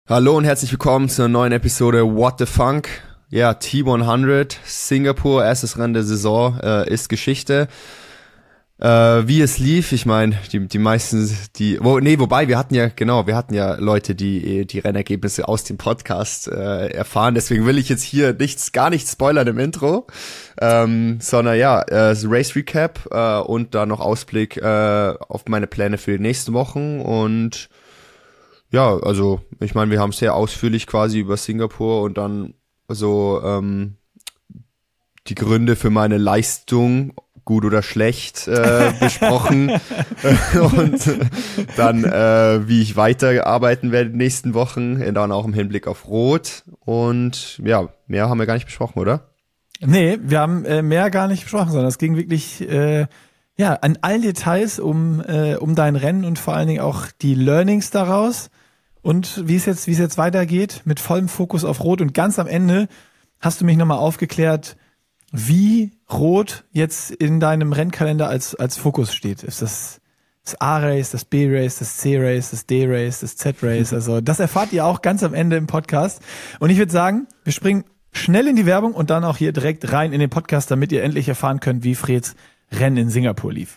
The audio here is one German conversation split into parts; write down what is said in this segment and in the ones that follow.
Hallo und herzlich willkommen zu einer neuen Episode What the Funk. Ja, T100, Singapur, erstes Rennen der Saison, ist Geschichte. Wie es lief, ich meine, die meisten, wobei, wir hatten ja Leute, die Rennergebnisse aus dem Podcast erfahren, deswegen will ich jetzt hier gar nichts spoilern im Intro, sondern ja, Race Recap und dann noch Ausblick auf meine Pläne für die nächsten Wochen und ja, also ich meine, wir haben sehr ausführlich quasi über Singapur und dann so die Gründe für meine Leistung, gut oder schlecht, besprochen und dann wie ich weiterarbeiten werde in den nächsten Wochen, dann auch im Hinblick auf Rot und ja, mehr haben wir gar nicht besprochen, oder? Nee, wir haben mehr gar nicht besprochen, sondern es ging wirklich an allen Details um dein Rennen und vor allen Dingen auch die Learnings daraus und wie es jetzt weitergeht mit vollem Fokus auf Rot und ganz am Ende hast du mich nochmal aufgeklärt, wie Rot jetzt in deinem Rennkalender als Fokus steht. Ist das A-Race, das B-Race, das C-Race, das D-Race, das Z-Race? Also das erfahrt ihr auch ganz am Ende im Podcast. Und ich würde sagen, wir springen schnell in die Werbung und dann auch hier direkt rein in den Podcast, damit ihr endlich erfahren könnt, wie Freds Rennen in Singapur lief.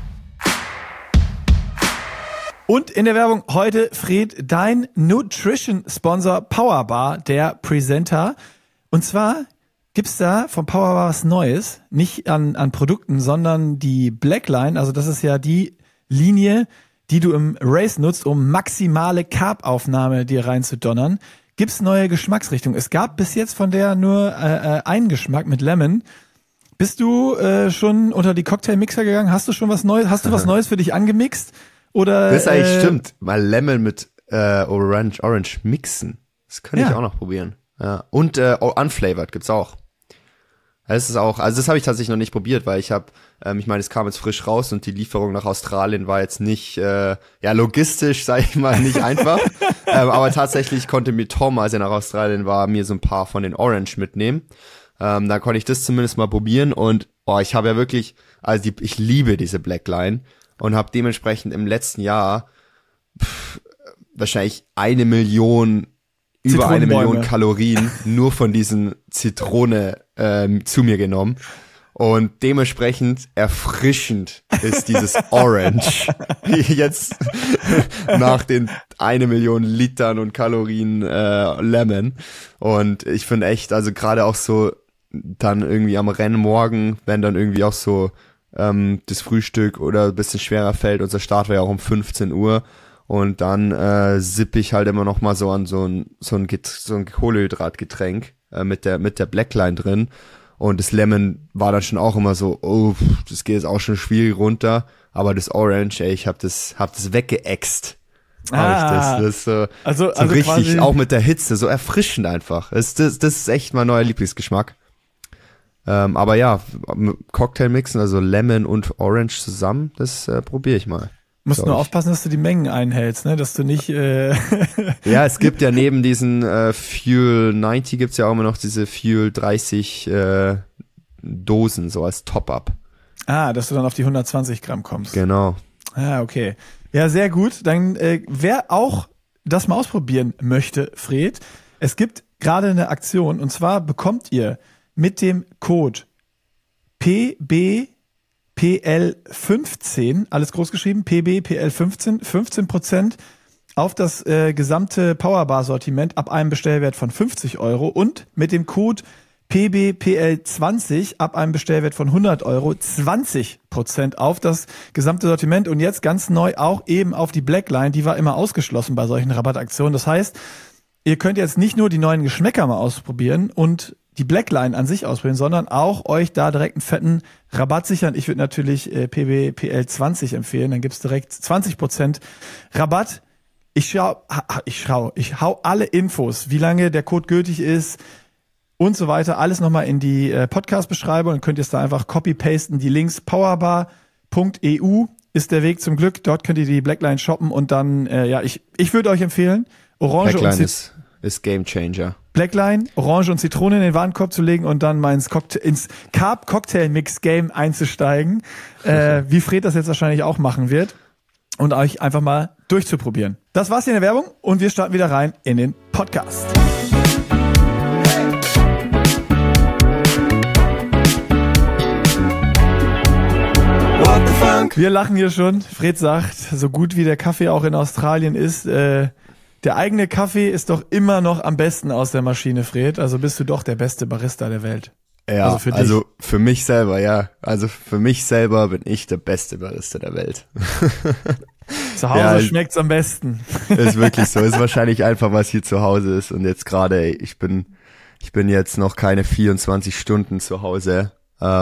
Und in der Werbung heute, Fred, dein Nutrition-Sponsor Powerbar, der Presenter. Und zwar gibt's da von Powerbar was Neues, nicht an Produkten, sondern die Blackline, also das ist ja die Linie, die du im Race nutzt, um maximale Carb-Aufnahme dir reinzudonnern. Gibt's neue Geschmacksrichtungen? Es gab bis jetzt von der nur einen Geschmack mit Lemon. Bist du schon unter die Cocktailmixer gegangen? Hast du schon was Neues? Hast du was Neues für dich angemixt? Oder das ist eigentlich stimmt, mal Lemon mit Orange mixen. Das könnte ich auch noch probieren. Ja. Und unflavored gibt's auch. Das ist auch, also das habe ich tatsächlich noch nicht probiert, weil ich meine, es kam jetzt frisch raus und die Lieferung nach Australien war jetzt nicht, logistisch, sage ich mal, nicht einfach. Aber tatsächlich konnte mir Tom, als er nach Australien war, mir so ein paar von den Orange mitnehmen. Da konnte ich das zumindest mal probieren und ich habe ja wirklich, ich liebe diese Blackline und habe dementsprechend im letzten Jahr wahrscheinlich über 1 Million Kalorien nur von diesen Zitrone zu mir genommen. Und dementsprechend erfrischend ist dieses Orange jetzt nach den 1 Million Litern und Kalorien Lemon. Und ich finde echt, also gerade auch so dann irgendwie am Rennmorgen, wenn dann irgendwie auch so das Frühstück oder ein bisschen schwerer fällt, unser Start war ja auch um 15 Uhr. Und dann sippe ich halt immer noch mal so an so ein Kohlehydratgetränk mit der Blackline drin. Und das Lemon war dann schon auch immer so, das geht jetzt auch schon schwierig runter. Aber das Orange, ich hab das weggeäxt. Das ist so richtig, quasi auch mit der Hitze, so erfrischend einfach. Das ist echt mein neuer Lieblingsgeschmack. Aber ja, Cocktail mixen, also Lemon und Orange zusammen, das probiere ich mal. Musst nur aufpassen, dass du die Mengen einhältst, ne, dass du nicht Ja, es gibt ja neben diesen Fuel 90 gibt's ja auch immer noch diese Fuel 30 Dosen, so als Top-Up. Dass du dann auf die 120 Gramm kommst. Genau. Okay. Ja, sehr gut. Dann, wer auch das mal ausprobieren möchte, Fred, es gibt gerade eine Aktion und zwar bekommt ihr mit dem Code PBPL15, alles groß geschrieben, PBPL15, 15% auf das gesamte Powerbar-Sortiment ab einem Bestellwert von 50 € und mit dem Code PBPL20 ab einem Bestellwert von 100 € 20% auf das gesamte Sortiment und jetzt ganz neu auch eben auf die Blackline, die war immer ausgeschlossen bei solchen Rabattaktionen. Das heißt, ihr könnt jetzt nicht nur die neuen Geschmäcker mal ausprobieren und die Blackline an sich ausprobieren, sondern auch euch da direkt einen fetten Rabatt sichern. Ich würde natürlich PBPL20 empfehlen, dann gibt's direkt 20% Rabatt. Ich hau alle Infos, wie lange der Code gültig ist und so weiter, alles nochmal in die Podcast-Beschreibung. Dann könnt ihr es da einfach copy-pasten. Die Links powerbar.eu ist der Weg zum Glück. Dort könnt ihr die Blackline shoppen und dann, ich würde euch empfehlen, Orange Blackline ist Game Changer. Blackline, Orange und Zitrone in den Warenkorb zu legen und dann mal ins Carb-Cocktail-Mix-Game einzusteigen, wie Fred das jetzt wahrscheinlich auch machen wird. und euch einfach mal durchzuprobieren. Das war's hier in der Werbung und wir starten wieder rein in den Podcast. Wir lachen hier schon. Fred sagt, so gut wie der Kaffee auch in Australien ist, der eigene Kaffee ist doch immer noch am besten aus der Maschine, Fred. Also bist du doch der beste Barista der Welt. Ja, also für mich selber, ja. Also für mich selber bin ich der beste Barista der Welt. Zu Hause schmeckt's am besten. Ist wirklich so. Ist wahrscheinlich einfach, was hier zu Hause ist. Und jetzt gerade, ich bin jetzt noch keine 24 Stunden zu Hause.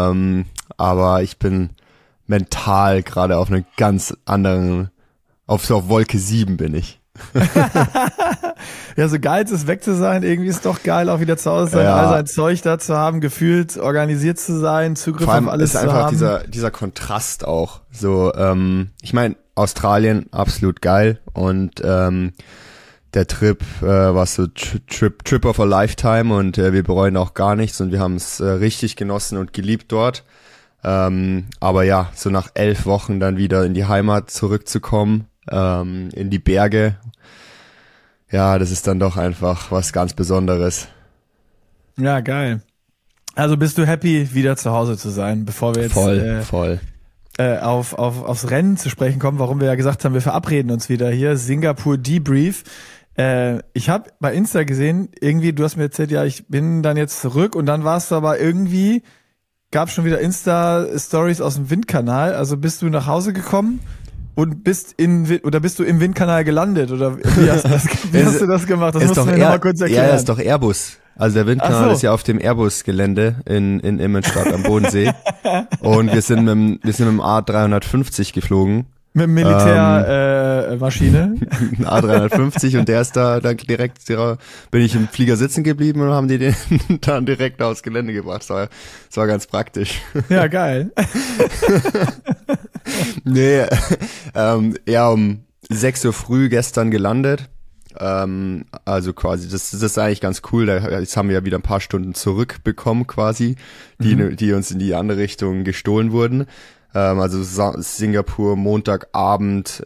Aber ich bin mental gerade auf einer ganz anderen, auf Wolke 7 bin ich. Ja, so geil es ist, weg zu sein, irgendwie ist doch geil, auch wieder zu Hause sein, all sein Zeug da zu haben, gefühlt organisiert zu sein, Zugriff auf alles zu haben. Vor allem ist einfach dieser Kontrast auch. So, ich meine, Australien, absolut geil und der Trip war so Trip of a Lifetime und wir bereuen auch gar nichts und wir haben es richtig genossen und geliebt dort. Aber ja, so nach 11 Wochen dann wieder in die Heimat zurückzukommen, in die Berge, ja, das ist dann doch einfach was ganz Besonderes. Ja, geil. Also bist du happy, wieder zu Hause zu sein, bevor wir jetzt voll. Aufs Rennen zu sprechen kommen, warum wir ja gesagt haben, wir verabreden uns wieder hier, Singapur Debrief. Ich habe bei Insta gesehen, irgendwie, du hast mir erzählt, ja, ich bin dann jetzt zurück und dann warst du aber irgendwie, gab schon wieder Insta-Stories aus dem Windkanal, also bist du nach Hause gekommen und bist du im Windkanal gelandet oder wie hast du das gemacht? Das musst du mir noch mal kurz erklären. Ja, ist doch Airbus. Also der Windkanal ist ja auf dem Airbus-Gelände in Immenstadt am Bodensee und wir sind mit dem A350 geflogen. Mit dem Militärmaschine. A350 und der ist da dann direkt, bin ich im Flieger sitzen geblieben und haben die den dann direkt aufs Gelände gebracht. Das war ganz praktisch. Ja, geil. Nee, um 6 Uhr früh gestern gelandet. Also quasi, das ist eigentlich ganz cool. Jetzt haben wir ja wieder ein paar Stunden zurückbekommen quasi, die uns in die andere Richtung gestohlen wurden. Also Singapur Montagabend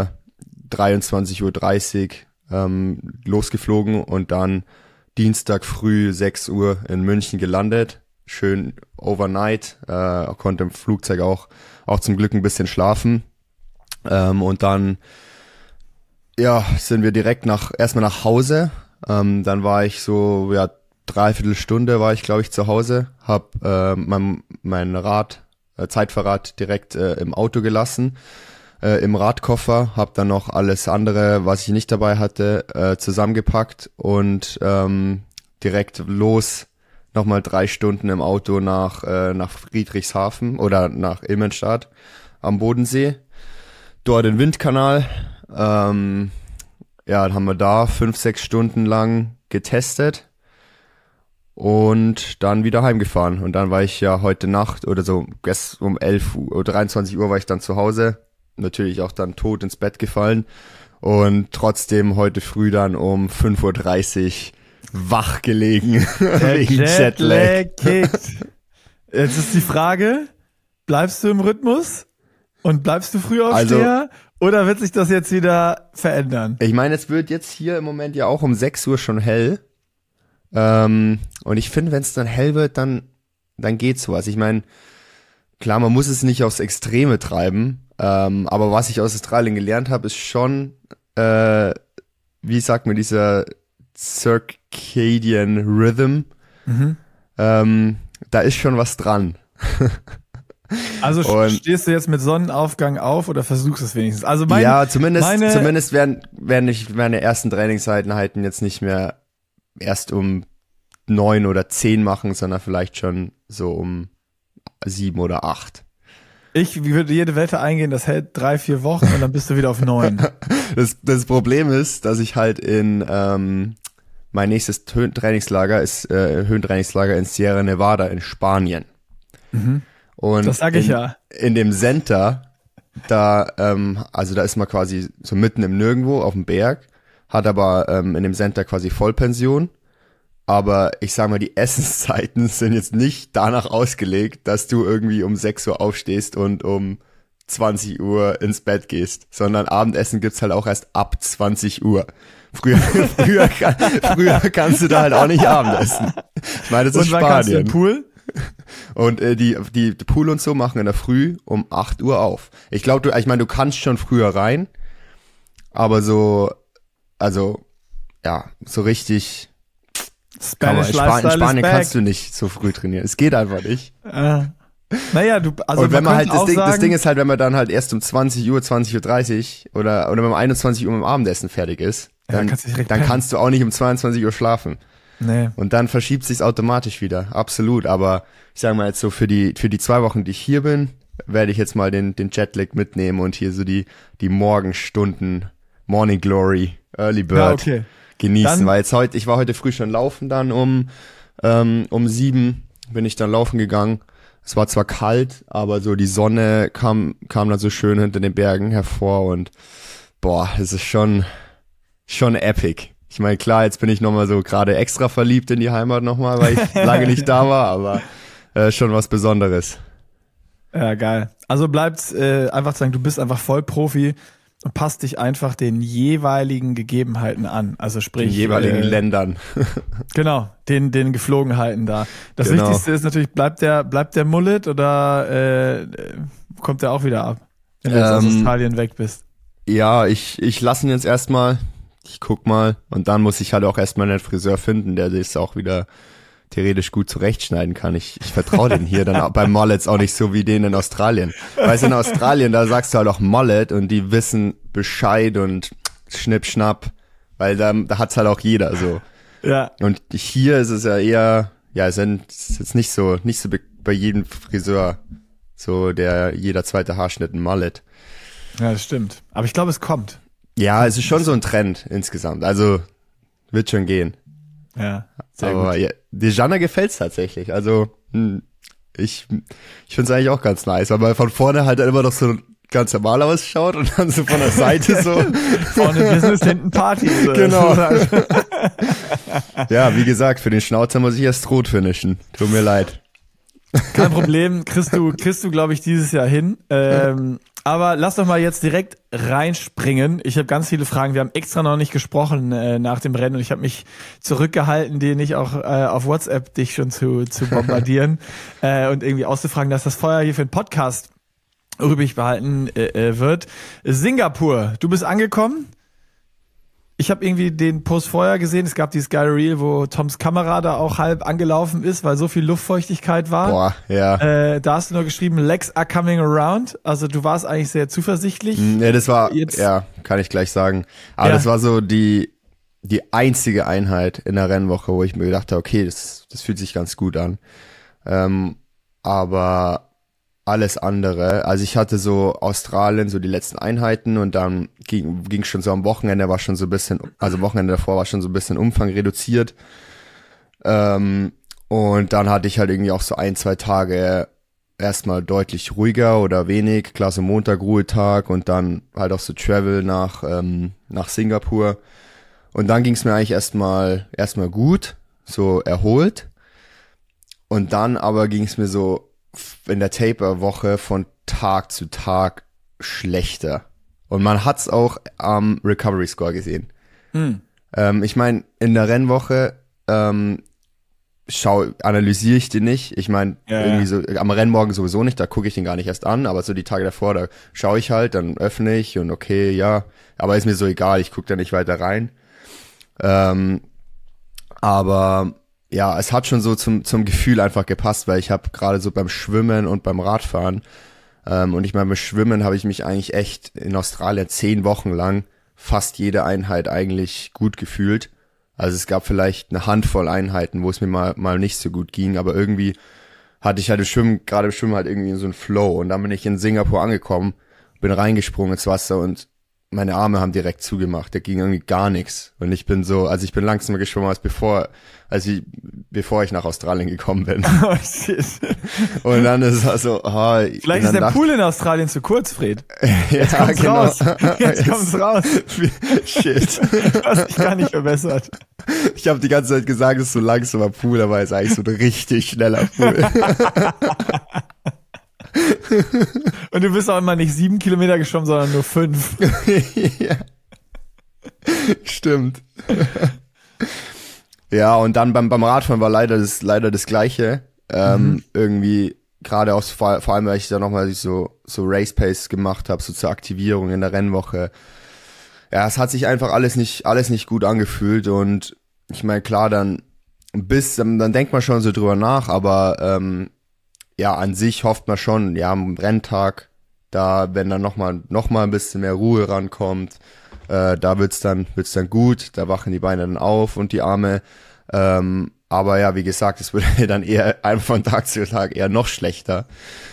23:30 Uhr losgeflogen und dann Dienstag früh 6 Uhr in München gelandet. Schön overnight, konnte im Flugzeug auch zum Glück ein bisschen schlafen. Und dann sind wir direkt erstmal nach Hause. Dann war ich so, dreiviertel Stunde war ich, glaube ich, zu Hause. Hab mein Zeitfahrrad direkt im Auto gelassen, im Radkoffer, hab dann noch alles andere, was ich nicht dabei hatte, zusammengepackt und direkt los, nochmal 3 Stunden im Auto nach Friedrichshafen oder nach Immenstadt am Bodensee, dort den Windkanal, dann haben wir da 5-6 Stunden lang getestet. Und dann wieder heimgefahren. Und dann war ich ja heute Nacht oder so, um 11 Uhr oder 23 Uhr war ich dann zu Hause. Natürlich auch dann tot ins Bett gefallen. Und trotzdem heute früh dann um 5:30 Uhr wach gelegen. Wegen Jetlag kickt. Jetzt ist die Frage, bleibst du im Rhythmus? Und bleibst du Frühaufsteher? Oder wird sich das jetzt wieder verändern? Ich meine, es wird jetzt hier im Moment ja auch um 6 Uhr schon hell. Und ich finde, wenn es dann hell wird, dann geht's was. Ich meine, klar, man muss es nicht aufs Extreme treiben, aber was ich aus Australien gelernt habe, ist schon, wie sagt man, dieser Circadian Rhythm. Da ist schon was dran. Also stehst du jetzt mit Sonnenaufgang auf oder versuchst es wenigstens? Also zumindest werden meine ersten Trainingseinheiten jetzt nicht mehr erst um 9 oder 10 machen, sondern vielleicht schon so um 7 oder 8. Ich würde jede Wette eingehen, das hält 3-4 Wochen und dann bist du wieder auf 9. Das Problem ist, dass ich halt mein nächstes Höhentrainingslager ist Höhentrainingslager in Sierra Nevada in Spanien. Und das sage ich ja. In dem Center, da ist man quasi so mitten im Nirgendwo auf dem Berg, hat aber in dem Center quasi Vollpension. Aber ich sag mal, die Essenszeiten sind jetzt nicht danach ausgelegt, dass du irgendwie um 6 Uhr aufstehst und um 20 Uhr ins Bett gehst, sondern Abendessen gibt's halt auch erst ab 20 Uhr. Früher kannst du da halt auch nicht Abendessen. Ich meine, das ist Spanien. Und wann kannst du in den Pool? Und die Pool und so machen in der Früh um 8 Uhr auf. Ich glaube, du kannst schon früher rein, aber so richtig Spanish in Spanien kannst du nicht so früh trainieren. Es geht einfach nicht. Naja, und wenn man halt das Ding ist halt, wenn man dann halt erst um 20 Uhr, 20:30 Uhr oder wenn man um 21 Uhr mit dem Abendessen fertig ist, dann kannst du auch nicht um 22 Uhr schlafen. Nee. Und dann verschiebt sich's automatisch wieder. Absolut. Aber ich sage mal jetzt so, für die 2 Wochen, die ich hier bin, werde ich jetzt mal den Jetlag mitnehmen und hier so die Morgenstunden, Morning Glory, Early Bird genießen. Dann, weil ich war heute früh schon laufen dann um 7 bin ich dann laufen gegangen. Es war zwar kalt, aber so die Sonne kam dann so schön hinter den Bergen hervor und es ist schon epic. Ich meine, klar, jetzt bin ich nochmal so gerade extra verliebt in die Heimat nochmal, weil ich lange nicht da war, aber schon was Besonderes. Ja, geil. Also bleibt's einfach zu sagen, du bist einfach Vollprofi und passt dich einfach den jeweiligen Gegebenheiten an. Also sprich den jeweiligen Ländern. Genau, den Geflogenheiten da. Das Wichtigste ist natürlich, bleibt der Mullet oder kommt der auch wieder ab, wenn du jetzt aus Australien weg bist? Ja, ich lasse ihn jetzt erstmal. Ich guck mal. Und dann muss ich halt auch erstmal einen Friseur finden, der das auch wieder theoretisch gut zurechtschneiden kann. Ich vertraue den hier dann beim Mullets auch nicht so wie den in Australien. Weißt du, in Australien, da sagst du halt auch Mullet und die wissen Bescheid und Schnipp, Schnapp, weil da hat's halt auch jeder so. Ja. Und hier ist es ja eher, es ist jetzt nicht so bei jedem Friseur so jeder zweite Haarschnitt ein Mullet. Ja, das stimmt. Aber ich glaube, es kommt. Ja, es ist schon so ein Trend insgesamt. Also wird schon gehen. Ja, sehr aber gut. Ja, Dejana gefällt's tatsächlich. Also ich find's eigentlich auch ganz nice, aber von vorne halt immer noch so ganz normal ausschaut und dann so von der Seite so. Vorne Business, hinten Party. So. Genau. Ja, wie gesagt, für den Schnauzer muss ich erst rot finishen. Tut mir leid. Kein Problem, kriegst du, glaube ich, dieses Jahr hin. Aber lass doch mal jetzt direkt reinspringen. Ich habe ganz viele Fragen. Wir haben extra noch nicht gesprochen nach dem Rennen und ich habe mich zurückgehalten, dir nicht auch auf WhatsApp dich schon zu bombardieren und irgendwie auszufragen, dass das Feuer hier für den Podcast übrig behalten wird. Singapur, du bist angekommen. Ich habe irgendwie den Post vorher gesehen, es gab dieses geile Reel, wo Toms Kamera da auch halb angelaufen ist, weil so viel Luftfeuchtigkeit war. Boah, ja. Da hast du nur geschrieben, Legs are coming around. Also du warst eigentlich sehr zuversichtlich. Ja, das war, kann ich gleich sagen. Aber das war so die einzige Einheit in der Rennwoche, wo ich mir gedacht habe, okay, das fühlt sich ganz gut an. Aber alles andere, also ich hatte so Australien, so die letzten Einheiten und dann ging schon so am Wochenende, war schon so ein bisschen, also Wochenende davor war schon so ein bisschen Umfang reduziert. Und dann hatte ich halt irgendwie auch so 1-2 Tage erstmal deutlich ruhiger oder wenig, klar so Montag Ruhetag und dann halt auch so Travel nach Singapur. Und dann ging es mir eigentlich erstmal gut, so erholt. Und dann aber ging es mir so in der Taper-Woche von Tag zu Tag schlechter. Und man hat's auch am Recovery Score gesehen. Ich meine, in der Rennwoche analysiere ich den nicht. Ich meine, irgendwie so am Rennmorgen sowieso nicht, da gucke ich den gar nicht erst an, aber so die Tage davor, da schaue ich halt, dann öffne ich und okay, ja, aber ist mir so egal, ich gucke da nicht weiter rein. Aber ja, es hat schon so zum Gefühl einfach gepasst, weil ich habe gerade so beim Schwimmen und beim Radfahren und ich meine, beim Schwimmen habe ich mich eigentlich echt in Australien 10 Wochen lang fast jede Einheit eigentlich gut gefühlt. Also es gab vielleicht eine Handvoll Einheiten, wo es mir mal nicht so gut ging, aber irgendwie hatte ich halt gerade im Schwimmen halt irgendwie so einen Flow und dann bin ich in Singapur angekommen, bin reingesprungen ins Wasser und meine Arme haben direkt zugemacht, da ging irgendwie gar nichts. Und ich bin langsamer geschwommen als bevor ich nach Australien gekommen bin. Oh shit. Und dann ist es also, vielleicht ist der Pool in Australien zu kurz, Fred. Jetzt kommt's raus. Jetzt kommt's raus. Shit. Du hast dich gar nicht verbessert. Ich habe die ganze Zeit gesagt, es ist so ein langsamer Pool, aber es ist eigentlich so ein richtig schneller Pool. Und du bist auch immer nicht 7 Kilometer geschwommen, sondern nur 5. Ja. Stimmt. Ja, und dann beim Radfahren war leider das Gleiche. Irgendwie, gerade auch vor allem, weil ich da nochmal so Race Pace gemacht habe, so zur Aktivierung in der Rennwoche. Ja, es hat sich einfach alles nicht gut angefühlt und ich meine, klar, dann denkt man schon so drüber nach, aber ja, an sich hofft man schon, ja, am Renntag, da, wenn dann noch mal ein bisschen mehr Ruhe rankommt, da wird's dann gut, da wachen die Beine dann auf und die Arme, aber ja, wie gesagt, es würde dann eher einfach von Tag zu Tag eher noch schlechter.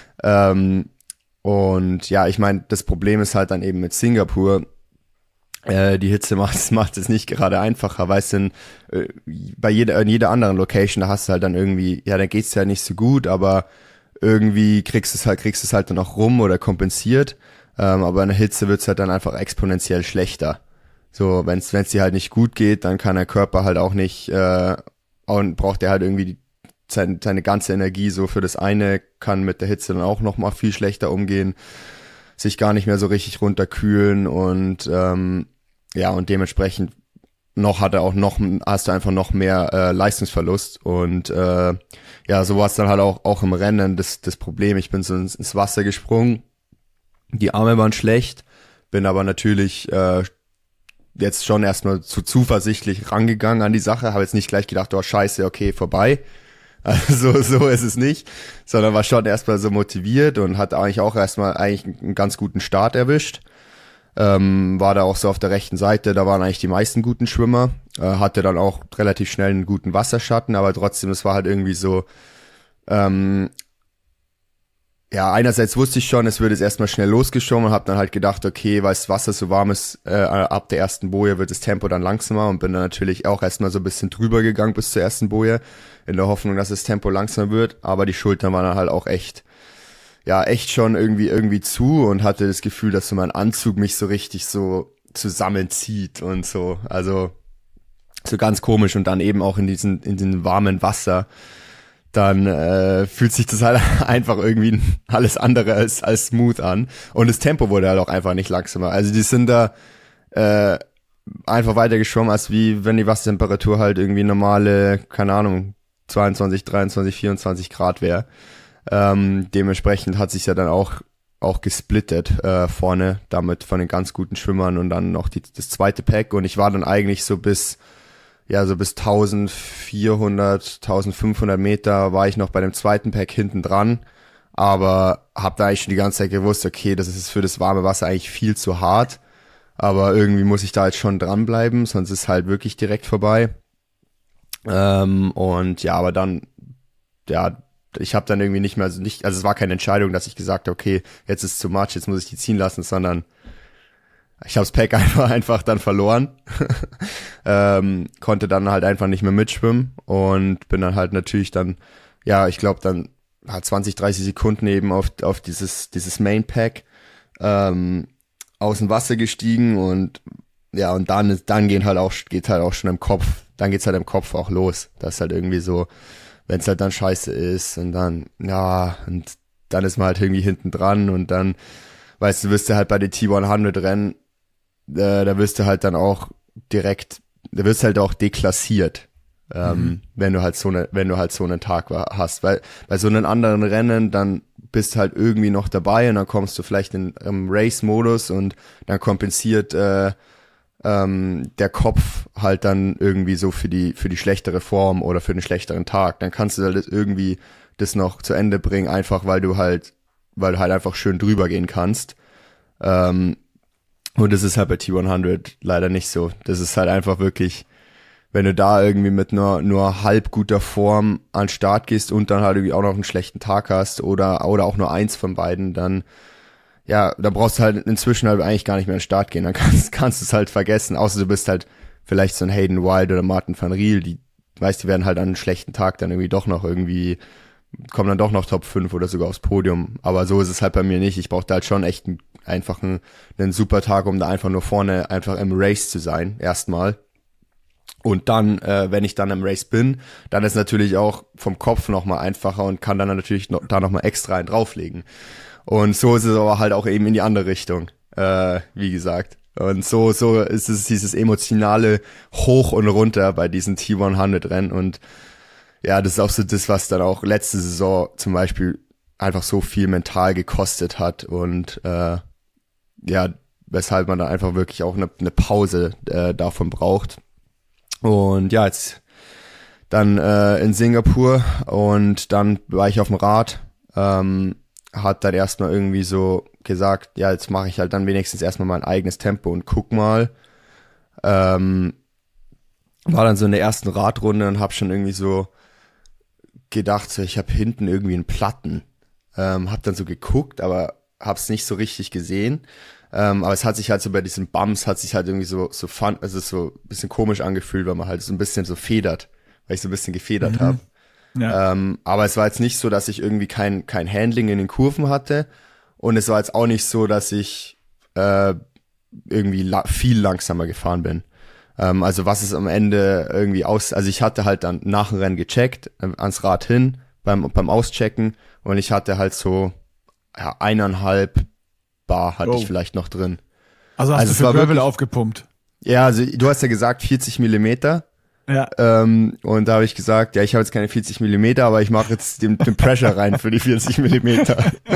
Und ja, ich meine, das Problem ist halt dann eben mit Singapur, die Hitze macht es nicht gerade einfacher, weißt du, in jeder anderen Location, da hast du halt dann irgendwie, ja, da geht's ja nicht so gut, aber irgendwie kriegst du es halt dann auch rum oder kompensiert, aber in der Hitze wird's halt dann einfach exponentiell schlechter. So, wenn's dir halt nicht gut geht, dann kann der Körper halt auch nicht, und braucht er halt irgendwie seine ganze Energie so für das eine, kann mit der Hitze dann auch noch mal viel schlechter umgehen, sich gar nicht mehr so richtig runterkühlen und ja, und dementsprechend hast du einfach noch mehr Leistungsverlust und ja, so war es dann halt auch im Rennen das Problem. Ich bin so ins Wasser gesprungen, die Arme waren schlecht, bin aber natürlich jetzt schon erstmal zu zuversichtlich rangegangen an die Sache, habe jetzt nicht gleich gedacht, oh scheiße, okay, vorbei. Also so ist es nicht, sondern war schon erstmal so motiviert und hat eigentlich auch erstmal einen ganz guten Start erwischt. War da auch so auf der rechten Seite, da waren eigentlich die meisten guten Schwimmer, hatte dann auch relativ schnell einen guten Wasserschatten, aber trotzdem, es war halt irgendwie so, ja, einerseits wusste ich schon, es wird jetzt erstmal schnell losgeschwommen und hab dann halt gedacht, okay, weil das Wasser so warm ist, ab der ersten Boje wird das Tempo dann langsamer und bin dann natürlich auch erstmal so ein bisschen drüber gegangen bis zur ersten Boje, in der Hoffnung, dass das Tempo langsamer wird, aber die Schultern waren dann halt auch echt schon irgendwie zu und hatte das Gefühl, dass so mein Anzug mich so richtig so zusammenzieht und so, also so ganz komisch und dann eben auch in diesem warmen Wasser, dann fühlt sich das halt einfach irgendwie alles andere als smooth an und das Tempo wurde halt auch einfach nicht langsamer, also die sind da einfach weiter geschwommen, als wie wenn die Wassertemperatur halt irgendwie normale, keine Ahnung, 22, 23, 24 Grad wäre. Dementsprechend hat sich ja dann auch gesplittet vorne, damit von den ganz guten Schwimmern und dann noch das zweite Pack und ich war dann eigentlich so bis 1400, 1500 Meter war ich noch bei dem zweiten Pack hinten dran, aber hab da eigentlich schon die ganze Zeit gewusst, okay, das ist für das warme Wasser eigentlich viel zu hart, aber irgendwie muss ich da jetzt schon dranbleiben, sonst ist halt wirklich direkt vorbei. Und ja, aber dann, ja, ich habe dann irgendwie nicht mehr, also es war keine Entscheidung, dass ich gesagt habe, okay, jetzt ist es too much, jetzt muss ich die ziehen lassen, sondern ich habe das Pack einfach dann verloren, konnte dann halt einfach nicht mehr mitschwimmen und bin dann halt natürlich dann, ja, ich glaube dann 20, 30 Sekunden eben auf dieses Main Pack aus dem Wasser gestiegen und ja, und dann geht halt auch schon im Kopf, dann geht's halt im Kopf auch los, das ist halt irgendwie so, wenn es halt dann scheiße ist und dann, ja, und dann ist man halt irgendwie hinten dran und dann, weißt du, wirst du halt bei den T100 Rennen, da wirst du halt dann auch direkt, da wirst du halt auch deklassiert, wenn du halt so einen Tag hast, weil bei so einem anderen Rennen, dann bist du halt irgendwie noch dabei und dann kommst du vielleicht im Race-Modus und dann kompensiert der Kopf halt dann irgendwie so für die schlechtere Form oder für den schlechteren Tag, dann kannst du halt irgendwie das noch zu Ende bringen, einfach weil du halt einfach schön drüber gehen kannst. Und das ist halt bei T100 leider nicht so. Das ist halt einfach wirklich, wenn du da irgendwie mit nur halb guter Form an den Start gehst und dann halt irgendwie auch noch einen schlechten Tag hast oder auch nur eins von beiden, dann ja, da brauchst du halt inzwischen halt eigentlich gar nicht mehr an den Start gehen. Dann kannst du es halt vergessen. Außer du bist halt vielleicht so ein Hayden Wild oder Martin van Riel, die werden halt an einem schlechten Tag dann irgendwie kommen dann doch noch Top 5 oder sogar aufs Podium. Aber so ist es halt bei mir nicht. Ich brauche da halt schon echt einen super Tag, um da einfach nur vorne einfach im Race zu sein, erstmal. Und dann, wenn ich dann im Race bin, dann ist natürlich auch vom Kopf nochmal einfacher und kann dann natürlich da nochmal extra einen drauflegen. Und so ist es aber halt auch eben in die andere Richtung, wie gesagt. Und so ist es dieses emotionale Hoch und Runter bei diesen T100-Rennen. Und ja, das ist auch so das, was dann auch letzte Saison zum Beispiel einfach so viel mental gekostet hat. Und ja, weshalb man dann einfach wirklich auch eine Pause davon braucht. Und ja, jetzt dann in Singapur und dann war ich auf dem Rad, hat dann erstmal irgendwie so gesagt, ja, jetzt mache ich halt dann wenigstens erstmal mein eigenes Tempo und guck mal. War dann so in der ersten Radrunde und hab schon irgendwie so gedacht, so, ich habe hinten irgendwie einen Platten. Hab dann so geguckt, aber hab's nicht so richtig gesehen. Aber es hat sich halt so bei diesen Bumps hat sich halt irgendwie so fun, also so ein bisschen komisch angefühlt, weil man halt so ein bisschen so federt, weil ich so ein bisschen gefedert habe. Ja. Aber es war jetzt nicht so, dass ich irgendwie kein Handling in den Kurven hatte und es war jetzt auch nicht so, dass ich irgendwie viel langsamer gefahren bin. Also was es am Ende irgendwie also ich hatte halt dann nach dem Rennen gecheckt, ans Rad hin, beim Auschecken und ich hatte halt so 1,5 Bar hatte ich vielleicht noch drin. Also hast du für Gravel aufgepumpt? Ja, also du hast ja gesagt 40 Millimeter. Ja. Und da habe ich gesagt, ja, ich habe jetzt keine 40 Millimeter, aber ich mache jetzt den Pressure rein für die 40 Millimeter.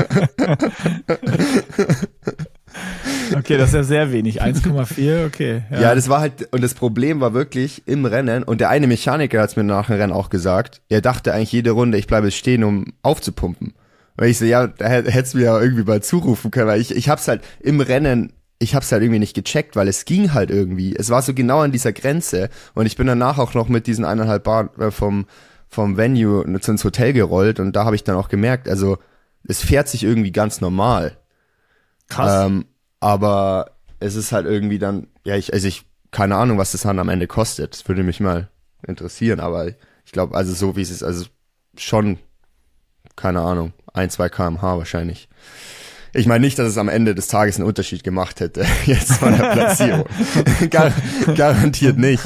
Okay, das ist ja sehr wenig. 1,4, okay. Ja, das war halt, und das Problem war wirklich im Rennen, und der eine Mechaniker hat es mir nach dem Rennen auch gesagt, er dachte eigentlich jede Runde, ich bleibe stehen, um aufzupumpen. Weil ich so, ja, da hättest du mir ja irgendwie mal zurufen können, weil ich hab's halt im Rennen, ich hab's halt irgendwie nicht gecheckt, weil es ging halt irgendwie. Es war so genau an dieser Grenze und ich bin danach auch noch mit diesen 1,5 Bar vom Venue ins Hotel gerollt und da habe ich dann auch gemerkt, also es fährt sich irgendwie ganz normal. Krass. Aber es ist halt irgendwie dann, ja, ich keine Ahnung, was das dann am Ende kostet. Das würde mich mal interessieren, aber ich glaube, also so wie es ist, also schon, keine Ahnung, 1-2 km/h wahrscheinlich. Ich meine nicht, dass es am Ende des Tages einen Unterschied gemacht hätte, jetzt von der Platzierung. Garantiert nicht.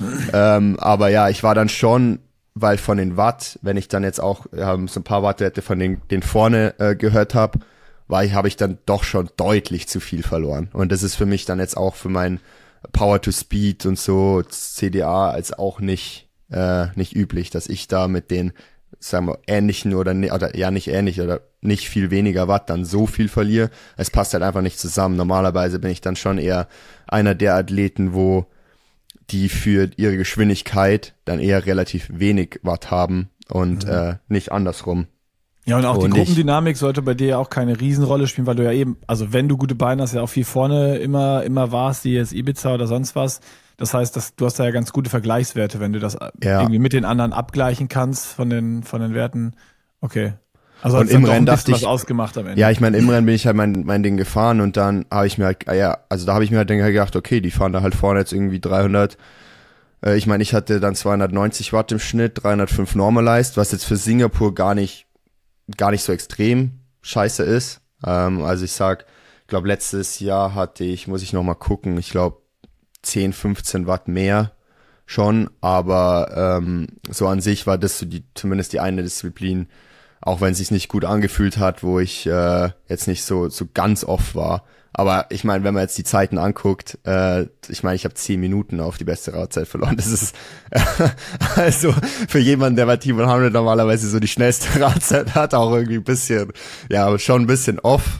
Aber ja, ich war dann schon, weil von den Watt, wenn ich dann jetzt auch so ein paar Wattwerte von den vorne gehört habe, habe ich dann doch schon deutlich zu viel verloren. Und das ist für mich dann jetzt auch für mein Power to Speed und so CDA als auch nicht üblich, dass ich da mit den, sagen wir, ähnlichen oder ja nicht ähnlich oder nicht viel weniger Watt dann so viel verliere. Es passt halt einfach nicht zusammen. Normalerweise bin ich dann schon eher einer der Athleten, wo die für ihre Geschwindigkeit dann eher relativ wenig Watt haben und nicht andersrum. Ja, und auch die Gruppendynamik sollte bei dir ja auch keine Riesenrolle spielen, weil du ja eben, also wenn du gute Beine hast, ja auch viel vorne immer warst, wie jetzt Ibiza oder sonst was. Das heißt, du hast da ja ganz gute Vergleichswerte, wenn du das irgendwie mit den anderen abgleichen kannst von den Werten. Okay. Also und im Rennen dachte ich, was ausgemacht am Ende. Ja, ich meine, im Rennen bin ich halt mein Ding gefahren und dann habe ich mir halt, da habe ich mir halt gedacht, okay, die fahren da halt vorne jetzt irgendwie 300. Ich meine, ich hatte dann 290 Watt im Schnitt, 305 Normalized, was jetzt für Singapur gar nicht so extrem scheiße ist. Also ich glaube letztes Jahr hatte ich, muss ich noch mal gucken, ich glaube 10, 15 Watt mehr schon, aber so an sich war das so zumindest die eine Disziplin, auch wenn es sich nicht gut angefühlt hat, wo ich jetzt nicht so ganz off war. Aber ich meine, wenn man jetzt die Zeiten anguckt, ich meine, ich habe 10 Minuten auf die beste Radzeit verloren. Das ist also für jemanden, der bei Team 100 normalerweise so die schnellste Radzeit hat, auch irgendwie ein bisschen, ja, schon ein bisschen off.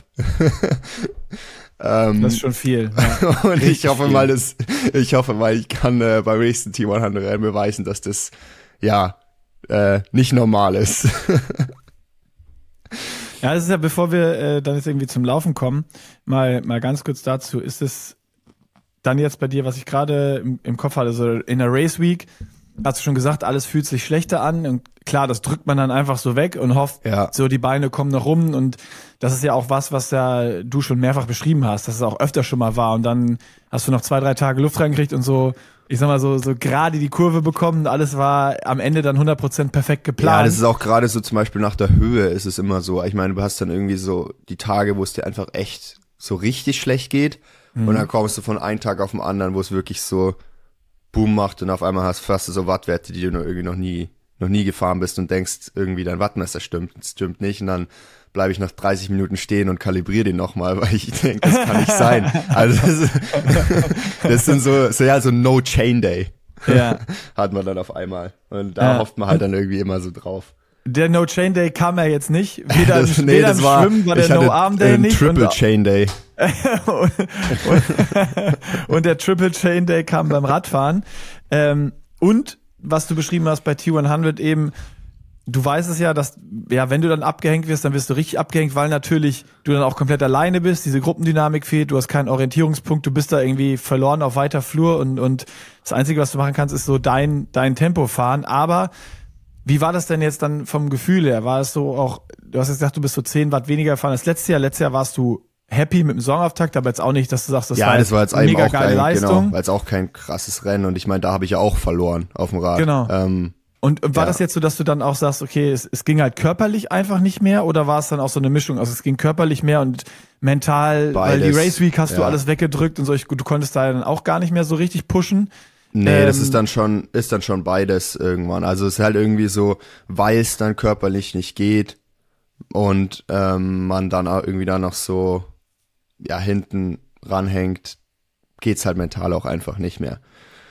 Das ist schon viel. Ja. Und ich hoffe mal, ich kann beim nächsten Team 100 Rennen beweisen, dass das nicht normal ist. Ja, das ist ja, bevor wir dann jetzt irgendwie zum Laufen kommen, mal ganz kurz dazu, ist es dann jetzt bei dir, was ich gerade im Kopf hatte, so in der Race Week, hast du schon gesagt, alles fühlt sich schlechter an und klar, das drückt man dann einfach so weg und hofft, so die Beine kommen noch rum und das ist ja auch was ja du schon mehrfach beschrieben hast, dass es auch öfter schon mal war und dann hast du noch 2-3 Tage Luft reingekriegt und so, ich sag mal so gerade die Kurve bekommen, alles war am Ende dann 100% perfekt geplant. Ja, das ist auch gerade so zum Beispiel nach der Höhe ist es immer so, ich meine, du hast dann irgendwie so die Tage, wo es dir einfach echt so richtig schlecht geht und dann kommst du von einem Tag auf den anderen, wo es wirklich so Boom macht und auf einmal hast du so Wattwerte, die du irgendwie noch nie gefahren bist und denkst irgendwie dein Wattmesser stimmt. Es stimmt nicht und dann bleibe ich nach 30 Minuten stehen und kalibriere den nochmal, weil ich denke, das kann nicht sein. Also das sind so No Chain Day. Ja. Hat man dann auf einmal. Und da hofft man halt dann irgendwie immer so drauf. Der No Chain Day kam ja jetzt nicht. Weder im Schwimmen war der No Arm Day nicht. Triple Chain Day. und der Triple Chain Day kam beim Radfahren. Und was du beschrieben hast bei T100 eben, du weißt es ja, dass, ja, wenn du dann abgehängt wirst, dann wirst du richtig abgehängt, weil natürlich du dann auch komplett alleine bist, diese Gruppendynamik fehlt, du hast keinen Orientierungspunkt, du bist da irgendwie verloren auf weiter Flur und das Einzige, was du machen kannst, ist so dein Tempo fahren. Aber wie war das denn jetzt dann vom Gefühl her? War es so auch, du hast jetzt gesagt, du bist so 10 Watt weniger gefahren als letztes Jahr. Letztes Jahr warst du happy mit dem Saisonauftakt, aber jetzt auch nicht, dass du sagst, das war jetzt eine mega geile Leistung. Genau, weil es auch kein krasses Rennen und ich meine, da habe ich ja auch verloren auf dem Rad. Genau. Und war das jetzt so, dass du dann auch sagst, okay, es ging halt körperlich einfach nicht mehr oder war es dann auch so eine Mischung? Also es ging körperlich mehr und mental, beides. Weil die Race Week hast du alles weggedrückt und so, du konntest da dann auch gar nicht mehr so richtig pushen. Nee, das ist dann schon beides irgendwann. Also es ist halt irgendwie so, weil es dann körperlich nicht geht und man dann auch irgendwie da noch so hinten ranhängt, geht's halt mental auch einfach nicht mehr.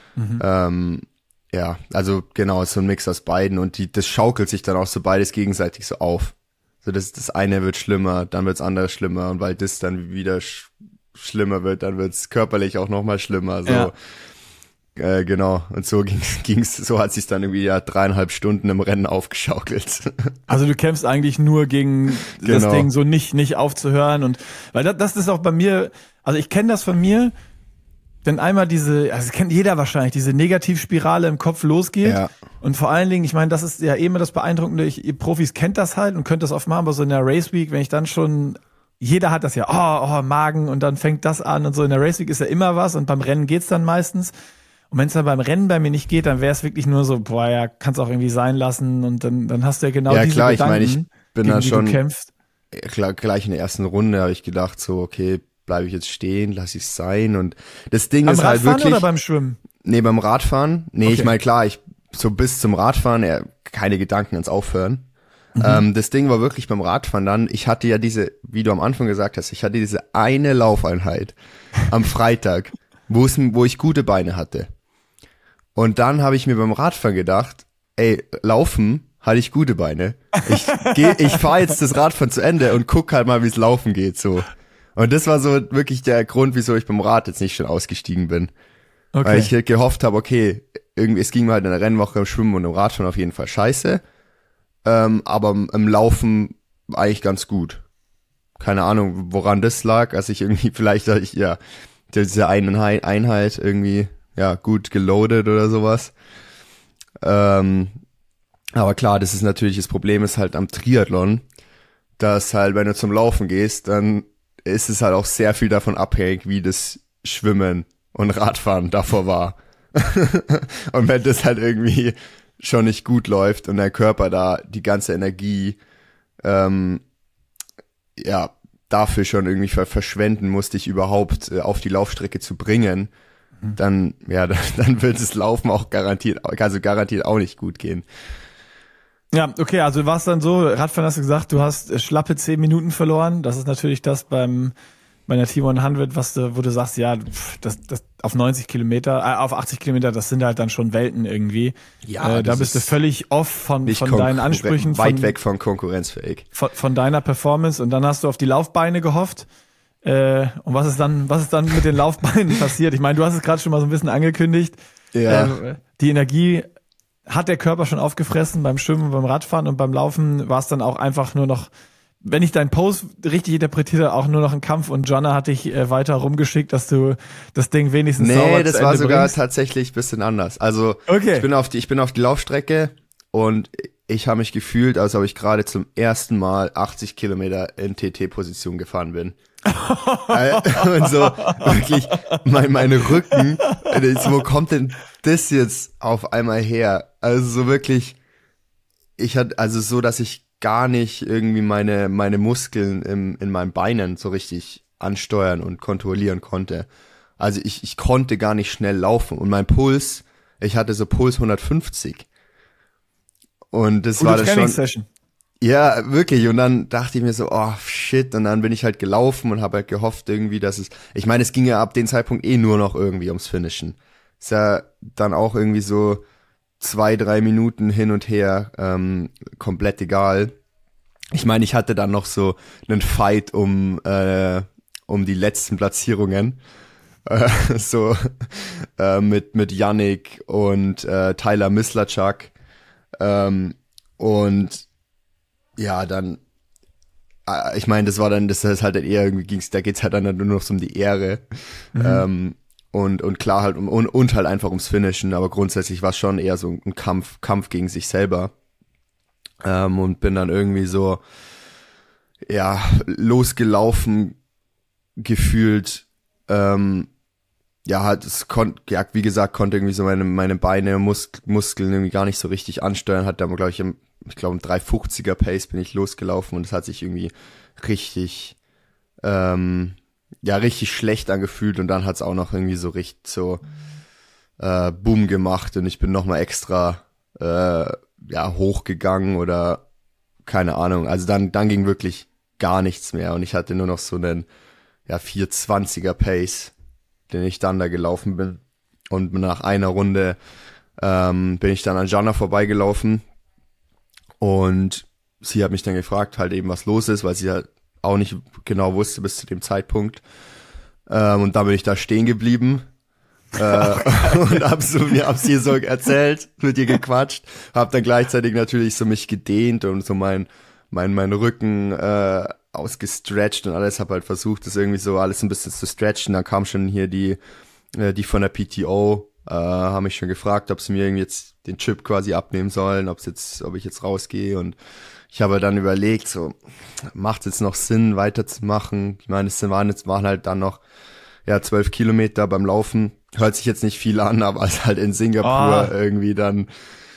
Also genau, es ist so ein Mix aus beiden und das schaukelt sich dann auch so beides gegenseitig so auf. So das eine wird schlimmer, dann wird's andere schlimmer und weil das dann wieder schlimmer wird, dann wird's körperlich auch nochmal schlimmer. So. Ja. Genau, und so so hat sich's dann irgendwie 3,5 Stunden im Rennen aufgeschaukelt. Also du kämpfst eigentlich nur gegen das Ding, so nicht aufzuhören und weil das ist auch bei mir, also ich kenne das von mir, wenn einmal das kennt jeder wahrscheinlich, diese Negativspirale im Kopf losgeht und vor allen Dingen, ich meine, das ist ja immer das Beeindruckende, ihr Profis kennt das halt und könnt das oft machen, aber so in der Race Week, wenn ich dann schon, jeder hat das ja, Magen und dann fängt das an und so, in der Race Week ist ja immer was und beim Rennen geht's dann meistens. Und wenn es dann beim Rennen bei mir nicht geht, dann wäre es wirklich nur so, kannst auch irgendwie sein lassen und dann hast du ja genau diese klar, Gedanken, ich meine, ich bin da schon, du kämpfst. Klar, gleich in der ersten Runde habe ich gedacht so, okay, bleibe ich jetzt stehen, lass ich es sein und das Ding ist halt wirklich. Beim Radfahren oder beim Schwimmen? Nee, beim Radfahren. Nee, okay. Ich meine, klar, so bis zum Radfahren, keine Gedanken ans Aufhören. Das Ding war wirklich beim Radfahren dann, ich hatte ja wie du am Anfang gesagt hast, ich hatte diese eine Laufeinheit am Freitag, wo ich gute Beine hatte. Und dann habe ich mir beim Radfahren gedacht, Laufen hatte ich gute Beine. Ich fahre jetzt das Radfahren zu Ende und guck halt mal, wie es laufen geht, so. Und das war so wirklich der Grund, wieso ich beim Rad jetzt nicht schon ausgestiegen bin. Okay. Weil ich gehofft habe, okay, irgendwie, es ging mir halt in der Rennwoche im Schwimmen und im Radfahren auf jeden Fall scheiße. Aber im Laufen eigentlich ganz gut. Keine Ahnung, woran das lag. Also ich irgendwie, vielleicht hatte ich diese eine Einheit irgendwie gut geloadet oder sowas. Aber klar, das Problem ist halt am Triathlon, dass halt, wenn du zum Laufen gehst, dann ist es halt auch sehr viel davon abhängig, wie das Schwimmen und Radfahren davor war. Und wenn das halt irgendwie schon nicht gut läuft und dein Körper da die ganze Energie dafür schon irgendwie verschwenden muss, dich überhaupt auf die Laufstrecke zu bringen, dann wird das Laufen auch garantiert auch nicht gut gehen. Ja, okay, also war es dann so, Radfahren hast du gesagt, du hast schlappe 10 Minuten verloren. Das ist natürlich das bei der T100, wo du sagst, das auf 90 Kilometer, auf 80 Kilometer, das sind halt dann schon Welten irgendwie. Ja, da bist du völlig off von deinen Ansprüchen. Weit weg von konkurrenzfähig. Von deiner Performance und dann hast du auf die Laufbeine gehofft. Und was ist dann mit den Laufbeinen passiert? Ich meine, du hast es gerade schon mal so ein bisschen angekündigt. Ja. Die Energie hat der Körper schon aufgefressen beim Schwimmen, beim Radfahren und beim Laufen war es dann auch einfach nur noch, wenn ich deinen Post richtig interpretiere, auch nur noch ein Kampf und Jonna hat dich weiter rumgeschickt, dass du das Ding wenigstens sauber zu Ende das war sogar tatsächlich ein bisschen anders. Also okay. Ich bin auf die Laufstrecke und ich habe mich gefühlt, als ob ich gerade zum ersten Mal 80 Kilometer in TT-Position gefahren bin. Und so wirklich mein Rücken, wo kommt denn das jetzt auf einmal her? Also so wirklich, dass ich gar nicht irgendwie meine Muskeln in meinen Beinen so richtig ansteuern und kontrollieren konnte. Also ich konnte gar nicht schnell laufen und mein Puls ich hatte so Puls 150. Und das war das schon. Ja, wirklich. Und dann dachte ich mir so, oh shit. Und dann bin ich halt gelaufen und habe halt gehofft irgendwie, dass ich meine, es ging ja ab dem Zeitpunkt nur noch irgendwie ums Finishen. Ist ja dann auch irgendwie so 2-3 Minuten hin und her, komplett egal. Ich meine, ich hatte dann noch so einen Fight um die letzten Platzierungen. Mit Yannick und Tyler Mislachak. Und ja, dann, ich meine, das ist halt eher irgendwie da geht's halt dann nur noch so um die Ehre. Und klar halt und halt einfach ums Finishen, aber grundsätzlich war es schon eher so ein Kampf gegen sich selber. Und bin dann irgendwie so, ja, losgelaufen, gefühlt, ja, halt, wie gesagt, konnte irgendwie so meine Beine, Muskeln irgendwie gar nicht so richtig ansteuern, hat dann, glaube ich, im 350er Pace bin ich losgelaufen und es hat sich irgendwie richtig, richtig schlecht angefühlt und dann hat's auch noch irgendwie so richtig so, Boom gemacht und ich bin nochmal extra, hochgegangen oder keine Ahnung, also dann ging wirklich gar nichts mehr und ich hatte nur noch so einen, 420er Pace, den ich dann da gelaufen bin. Und nach einer Runde bin ich dann an Jana vorbeigelaufen und sie hat mich dann gefragt, halt eben was los ist, weil sie halt auch nicht genau wusste bis zu dem Zeitpunkt. Und dann bin ich da stehen geblieben und hab sie so erzählt, mit ihr gequatscht, hab dann gleichzeitig natürlich so mich gedehnt und so mein Rücken ausgestretcht und alles, hab halt versucht, das irgendwie so alles ein bisschen zu stretchen. Dann kam schon hier die von der PTO, haben mich schon gefragt, ob sie mir irgendwie jetzt den Chip quasi abnehmen sollen, ob ich jetzt rausgehe und ich habe dann überlegt, so, macht es jetzt noch Sinn, weiterzumachen? Ich meine, waren halt dann noch, 12 Kilometer beim Laufen. Hört sich jetzt nicht viel an, aber es halt in Singapur irgendwie dann,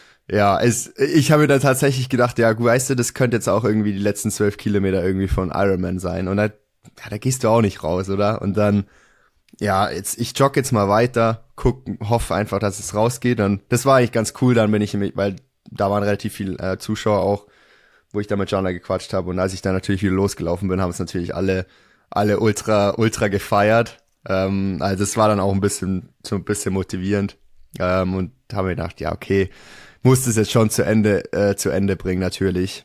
ich habe mir dann tatsächlich gedacht, ja, weißt du, das könnte jetzt auch irgendwie die letzten 12 Kilometer irgendwie von Ironman sein. Und da gehst du auch nicht raus, oder? Und dann, ich jogge jetzt mal weiter, hoffe einfach, dass es rausgeht. Und das war eigentlich ganz cool, dann weil da waren relativ viele Zuschauer auch, wo ich da mit Jana gequatscht habe. Und als ich dann natürlich wieder losgelaufen bin, haben es natürlich alle ultra gefeiert. Also es war dann auch ein bisschen motivierend. Und haben mir gedacht, ja, okay, muss es jetzt schon zu Ende bringen, natürlich.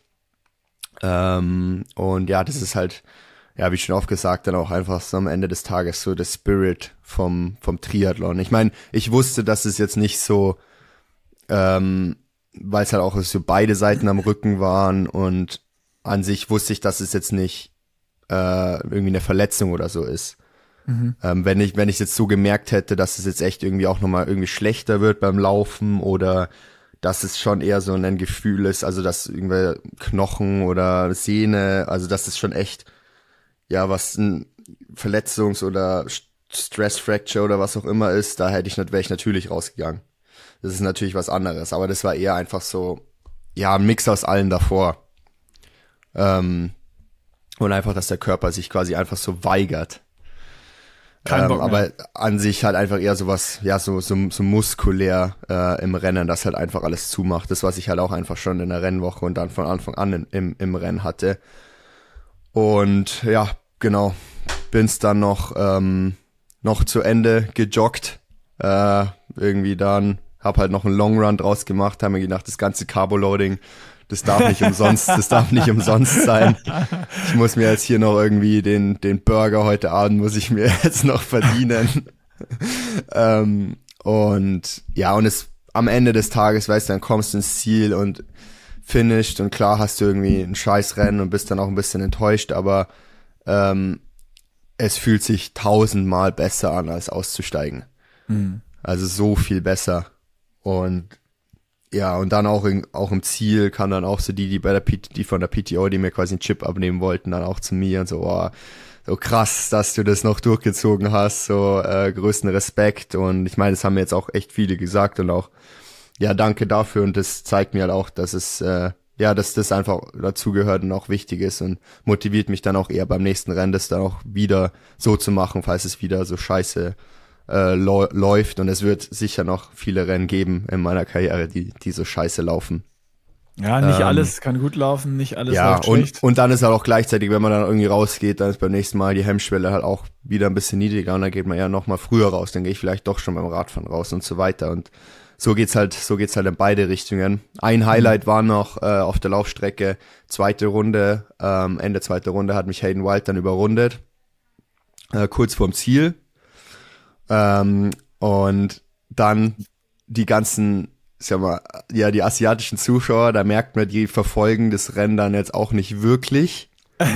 Und ja, das ist halt, wie schon oft gesagt, dann auch einfach so am Ende des Tages so der Spirit vom Triathlon. Ich meine, ich wusste, dass es jetzt nicht so, weil es halt auch so beide Seiten am Rücken waren und an sich wusste ich, dass es jetzt nicht irgendwie eine Verletzung oder so ist. Wenn ich jetzt so gemerkt hätte, dass es jetzt echt irgendwie auch nochmal irgendwie schlechter wird beim Laufen oder dass es schon eher so ein Gefühl ist, also dass irgendwelche Knochen oder Sehne, also dass es schon echt, was ein Verletzungs- oder Stress-Fracture oder was auch immer ist, wäre ich natürlich rausgegangen. Das ist natürlich was anderes, aber das war eher einfach so, ein Mix aus allen davor. Und einfach, dass der Körper sich quasi einfach so weigert. Kein Bock mehr. Aber an sich halt einfach eher sowas, so muskulär im Rennen, das halt einfach alles zumacht. Das, was ich halt auch einfach schon in der Rennwoche und dann von Anfang an im Rennen hatte. Und ja, genau, bin's dann noch zu Ende gejoggt. Irgendwie dann, hab halt noch einen Long Run draus gemacht, haben mir gedacht, das ganze Carboloading, das darf nicht umsonst sein. Ich muss mir jetzt hier noch irgendwie den Burger heute Abend muss ich mir jetzt noch verdienen. Und es am Ende des Tages, weißt du, dann kommst du ins Ziel und finished und klar hast du irgendwie ein scheiß Rennen und bist dann auch ein bisschen enttäuscht, aber es fühlt sich 1000-mal besser an, als auszusteigen. Also so viel besser. Und und dann auch im Ziel kam dann auch so die von der PTO, die mir quasi einen Chip abnehmen wollten, dann auch zu mir und so, so krass, dass du das noch durchgezogen hast, so größten Respekt. Und ich meine, das haben mir jetzt auch echt viele gesagt und auch, danke dafür und das zeigt mir halt auch, dass es, dass das einfach dazugehört und auch wichtig ist und motiviert mich dann auch eher beim nächsten Rennen, das dann auch wieder so zu machen, falls es wieder so scheiße läuft und es wird sicher noch viele Rennen geben in meiner Karriere, die so scheiße laufen. Ja, nicht alles kann gut laufen, nicht alles läuft schlecht. Und dann ist halt auch gleichzeitig, wenn man dann irgendwie rausgeht, dann ist beim nächsten Mal die Hemmschwelle halt auch wieder ein bisschen niedriger und dann geht man ja noch mal früher raus, dann gehe ich vielleicht doch schon beim Radfahren raus und so weiter und so geht's halt in beide Richtungen. Ein Highlight war noch auf der Laufstrecke, zweite Runde, Ende zweite Runde hat mich Hayden Wild dann überrundet, kurz vorm Ziel. Und dann die ganzen, die asiatischen Zuschauer, da merkt man, die verfolgen das Rennen dann jetzt auch nicht wirklich.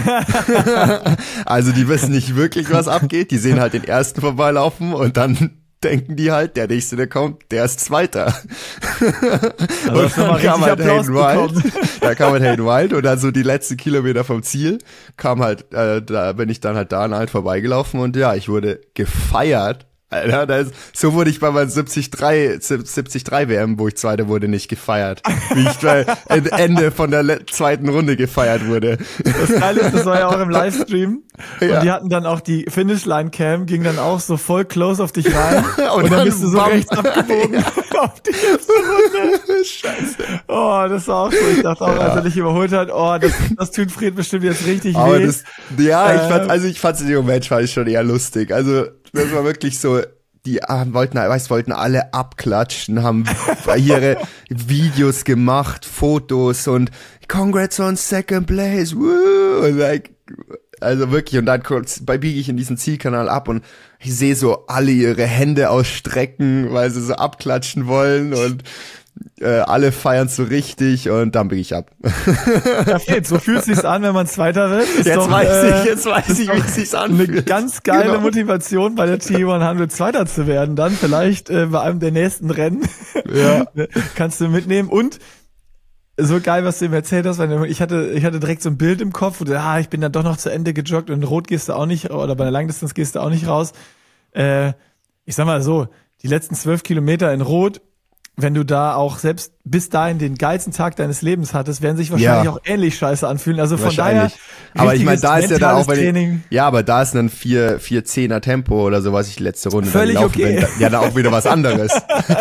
Also die wissen nicht wirklich, was abgeht. Die sehen halt den ersten vorbeilaufen und dann denken die halt, der nächste, der kommt, der ist Zweiter. Also und dann kam halt Hayden Wild und dann so die letzten Kilometer vom Ziel kam halt, da bin ich dann halt da halt vorbeigelaufen und ja, ich wurde gefeiert. Alter, so wurde ich bei meinem 73 WM, wo ich Zweiter wurde, nicht gefeiert. Wie ich bei Ende von der zweiten Runde gefeiert wurde. Das Geile ist, das war ja auch im Livestream. Ja. Und die hatten dann auch die Finishline-Cam, ging dann auch so voll close auf dich rein. und dann bist du so rechts abgebogen auf die erste Runde. Scheiße. Oh, das war auch so. Ich dachte auch, als er dich überholt hat, das tut Fred bestimmt jetzt richtig weh. Ich fand's in dem Moment schon eher lustig. Also, das war wirklich so, die wollten alle abklatschen, haben ihre Videos gemacht, Fotos und Congrats on second place, woo, und also wirklich, und dann biege ich in diesen Zielkanal ab und ich sehe so alle ihre Hände ausstrecken, weil sie so abklatschen wollen und alle feiern so richtig und dann biege ich ab. Ja, Fred, so fühlt es sich an, wenn man Zweiter wird. Jetzt weiß ich, wie es sich anfühlt. Eine ganz geile Motivation bei der T100 Zweiter zu werden. Dann vielleicht bei einem der nächsten Rennen kannst du mitnehmen. Und so geil, was du ihm erzählt hast, weil ich hatte direkt so ein Bild im Kopf, wo du, ich bin dann doch noch zu Ende joggt und Rot gehst du auch nicht, oder bei der Langdistanz gehst du auch nicht raus. Ich sag mal so, die letzten 12 Kilometer in Rot, wenn du da auch selbst bis dahin den geilsten Tag deines Lebens hattest, werden sich wahrscheinlich auch ähnlich scheiße anfühlen. Also von daher, aber ich meine, da ist ja dann auch, aber da ist dann 4:10er Tempo oder so, was ich letzte Runde völlig dann laufen okay. Ja, dann auch wieder was anderes.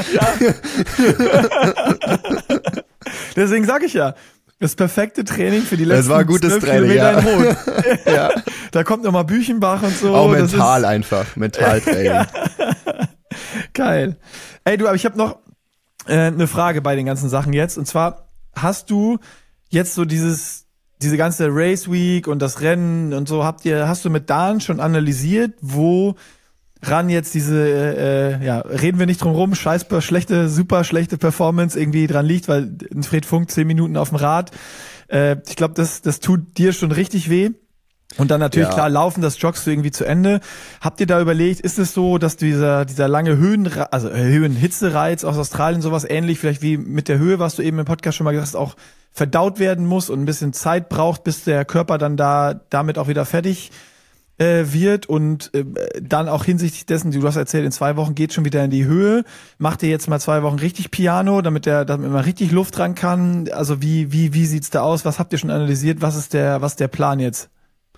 Deswegen sage ich ja, das perfekte Training für die letzten 12 Training, Kilometer in Rot. Ja. Da kommt nochmal Büchenbach und so. Auch Mentaltraining. Ja. Geil. Ey, aber ich habe noch eine Frage bei den ganzen Sachen jetzt. Und zwar, hast du jetzt so diese ganze Race Week und das Rennen und so, hast du mit Dan schon analysiert, woran jetzt diese, reden wir nicht drum rum, super schlechte Performance irgendwie dran liegt, weil ein Fred Funk 10 Minuten auf dem Rad, ich glaube, das tut dir schon richtig weh. Und dann natürlich klar laufen, das joggst du irgendwie zu Ende. Habt ihr da überlegt, ist es so, dass dieser lange Höhenhitzereiz aus Australien sowas ähnlich, vielleicht wie mit der Höhe, was du eben im Podcast schon mal gesagt hast, auch verdaut werden muss und ein bisschen Zeit braucht, bis der Körper dann damit auch wieder fertig wird und dann auch hinsichtlich dessen, du hast erzählt, in 2 Wochen geht schon wieder in die Höhe. Macht ihr jetzt mal 2 Wochen richtig Piano, damit man richtig Luft dran kann? Also wie sieht's da aus? Was habt ihr schon analysiert? Was ist der Plan jetzt?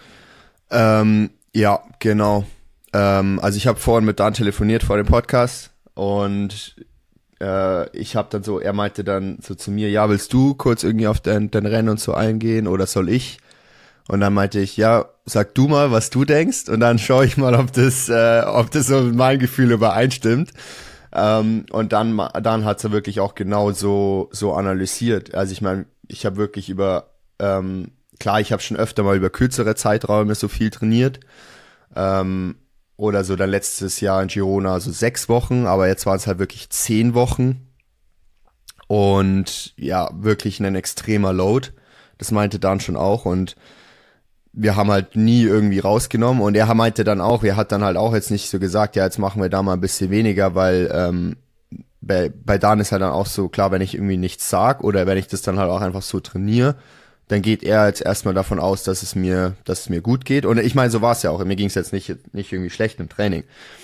Ja, genau. Also ich habe vorhin mit Dan telefoniert vor dem Podcast und ich habe dann so, er meinte dann so zu mir, ja, willst du kurz irgendwie auf dein Rennen und so eingehen oder soll ich? Und dann meinte ich, ja, sag du mal, was du denkst und dann schaue ich mal, ob das so mit meinem Gefühl übereinstimmt. Und dann hat's er wirklich auch genau so analysiert. Also ich meine, ich habe wirklich klar, ich habe schon öfter mal über kürzere Zeiträume so viel trainiert. Oder so dann letztes Jahr in Girona so 6 Wochen, aber jetzt waren es halt wirklich 10 Wochen. Und ja, wirklich ein extremer Load. Das meinte Dan schon auch. Und wir haben halt nie irgendwie rausgenommen. Und er meinte dann auch, er hat dann halt auch jetzt nicht so gesagt, ja, jetzt machen wir da mal ein bisschen weniger, weil bei Dan ist halt dann auch so, klar, wenn ich irgendwie nichts sag oder wenn ich das dann halt auch einfach so trainiere, dann geht er jetzt erstmal davon aus, dass es mir gut geht. Und ich meine, so war es ja auch. Mir ging es jetzt nicht irgendwie schlecht im Training.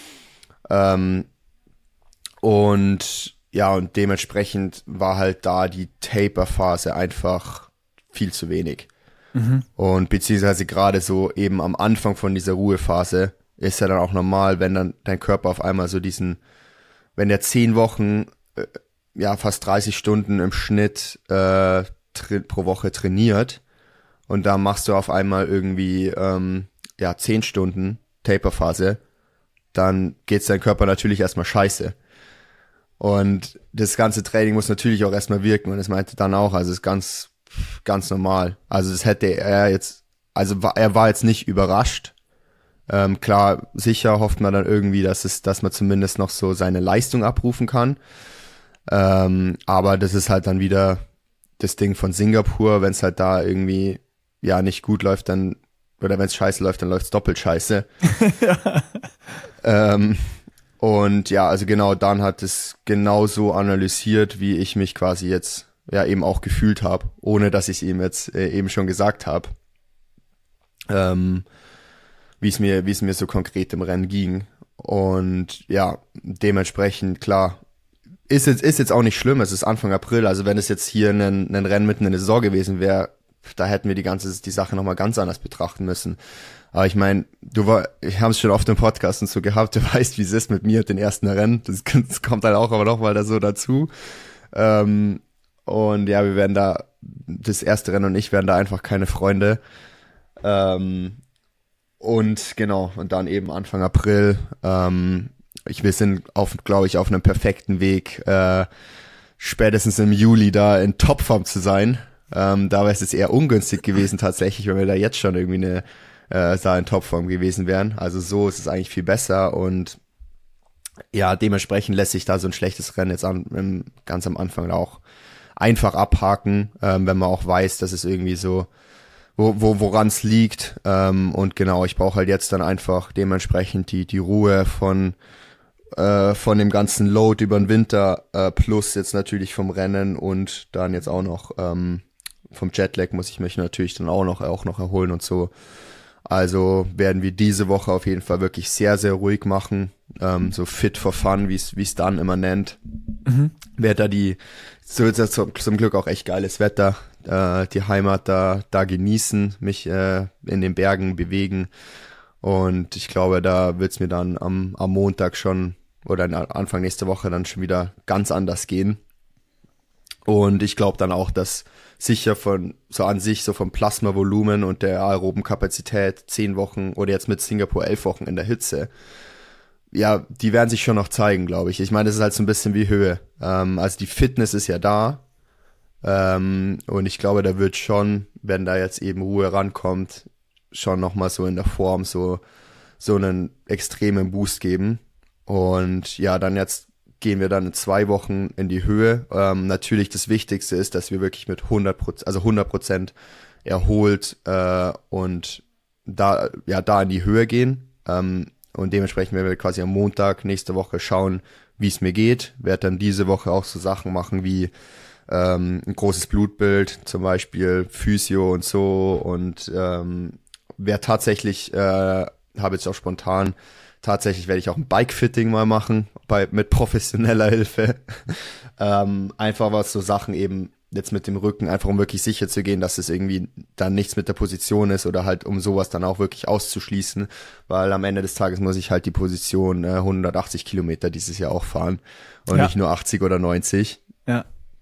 Und dementsprechend war halt da die Taper-Phase einfach viel zu wenig. Mhm. Und beziehungsweise gerade so eben am Anfang von dieser Ruhephase ist ja dann auch normal, wenn dann dein Körper auf einmal so wenn der 10 Wochen, fast 30 Stunden im Schnitt pro Woche trainiert und da machst du auf einmal irgendwie 10 Stunden Taperphase, dann geht's deinem Körper natürlich erstmal scheiße. Und das ganze Training muss natürlich auch erstmal wirken und das meinte dann auch, also ist ganz, ganz normal. Also das hätte er jetzt, er war jetzt nicht überrascht. Klar, sicher hofft man dann irgendwie, dass man zumindest noch so seine Leistung abrufen kann. Aber das ist halt dann wieder das Ding von Singapur, wenn es halt da irgendwie nicht gut läuft, dann, oder wenn es scheiße läuft, dann läuft es doppelt scheiße. Und ja, also genau, Dan hat es genauso analysiert, wie ich mich quasi jetzt eben auch gefühlt habe, ohne dass ich es ihm jetzt eben schon gesagt habe, wie es mir so konkret im Rennen ging. Und ja, dementsprechend, klar, ist jetzt auch nicht schlimm, es ist Anfang April, also wenn es jetzt hier ein Rennen mitten in der Saison gewesen wäre, da hätten wir die Sache nochmal ganz anders betrachten müssen. Aber ich meine, ich habe es schon oft im Podcast und so gehabt, du weißt, wie es ist mit mir den ersten Rennen, das kommt halt auch aber noch mal da so dazu. Und ja, wir werden da, das erste Rennen und ich werden da einfach keine Freunde. Und genau, und dann eben Anfang April, wir sind glaube ich, auf einem perfekten Weg, spätestens im Juli da in Topform zu sein. Da wäre es jetzt eher ungünstig gewesen tatsächlich, wenn wir da jetzt schon irgendwie in Topform gewesen wären. Also so ist es eigentlich viel besser und ja, dementsprechend lässt sich da so ein schlechtes Rennen jetzt ganz am Anfang auch einfach abhaken, wenn man auch weiß, dass es irgendwie so, woran es liegt. Und genau, ich brauche halt jetzt dann einfach dementsprechend die Ruhe von dem ganzen Load über den Winter, plus jetzt natürlich vom Rennen und dann jetzt auch noch vom Jetlag muss ich mich natürlich dann auch noch erholen und so. Also werden wir diese Woche auf jeden Fall wirklich sehr, sehr ruhig machen. So fit for fun, wie es dann immer nennt. Wird da so ist ja zum Glück auch echt geiles Wetter. Die Heimat da genießen, mich in den Bergen bewegen. Und ich glaube, da wird's mir dann am Montag schon oder Anfang nächste Woche dann schon wieder ganz anders gehen. Und ich glaube dann auch, dass sicher vom Plasmavolumen und der aeroben Kapazität 10 Wochen oder jetzt mit Singapur 11 Wochen in der Hitze, ja, die werden sich schon noch zeigen, glaube ich. Ich meine, das ist halt so ein bisschen wie Höhe. Also die Fitness ist ja da. Und ich glaube, da wird schon, wenn da jetzt eben Ruhe rankommt, schon nochmal so in der Form so einen extremen Boost geben. Und ja, dann jetzt gehen wir dann in 2 Wochen in die Höhe. Natürlich das Wichtigste ist, dass wir wirklich mit 100% erholt und da in die Höhe gehen. Und dementsprechend werden wir quasi am Montag nächste Woche schauen, wie es mir geht. Werde dann diese Woche auch so Sachen machen wie ein großes Blutbild, zum Beispiel Physio und so. Und werde tatsächlich, habe jetzt auch spontan, werde ich auch ein Bike-Fitting mal machen, mit professioneller Hilfe. Einfach was so Sachen eben jetzt mit dem Rücken, einfach um wirklich sicher zu gehen, dass es irgendwie dann nichts mit der Position ist oder halt um sowas dann auch wirklich auszuschließen, weil am Ende des Tages muss ich halt die Position 180 Kilometer dieses Jahr auch fahren und nicht nur 80 oder 90. Ja.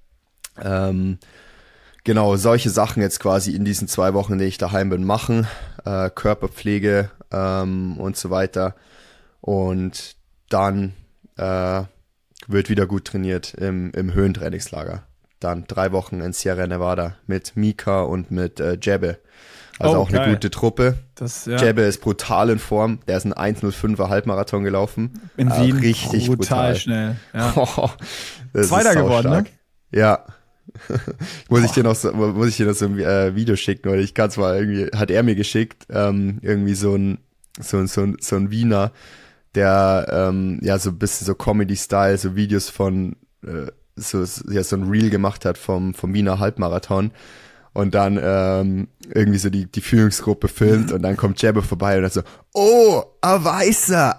Genau, solche Sachen jetzt quasi in diesen 2 Wochen, in denen ich daheim bin, machen, Körperpflege und so weiter. Und dann wird wieder gut trainiert im Höhentrainingslager. Dann 3 Wochen in Sierra Nevada mit Mika und mit Jebbe. Also auch geil. Eine gute Truppe. Jebbe ist brutal in Form. Der ist ein 1:05er Halbmarathon gelaufen. In Wien. Richtig brutal. Schnell. Ja. Zweiter geworden, ne? Ja. Muss ich dir noch so ein Video schicken, oder ich kann es mal irgendwie, hat er mir geschickt, irgendwie so ein Wiener, der so ein bisschen so Comedy-Style, so Videos von so ein Reel gemacht hat vom Wiener Halbmarathon und dann irgendwie so die Führungsgruppe filmt und dann kommt Jebbe vorbei und dann so, oh, a Weißer.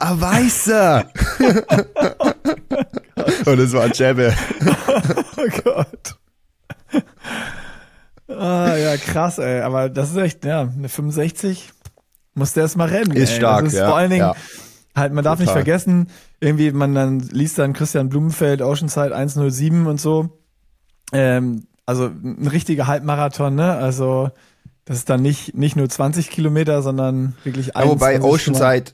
Und es war Jebbe. Oh Gott. Ja, krass, ey, aber das ist echt, eine 65 musste erst mal rennen. Ist stark, das ist ja. Vor allen Dingen, ja. halt, man darf nicht vergessen, irgendwie, man dann liest dann Christian Blumenfeld, Oceanside 1:07 und so. Also ein richtiger Halbmarathon, ne? Also das ist dann nicht nur 20 Kilometer, sondern wirklich 21. Wobei Oceanside,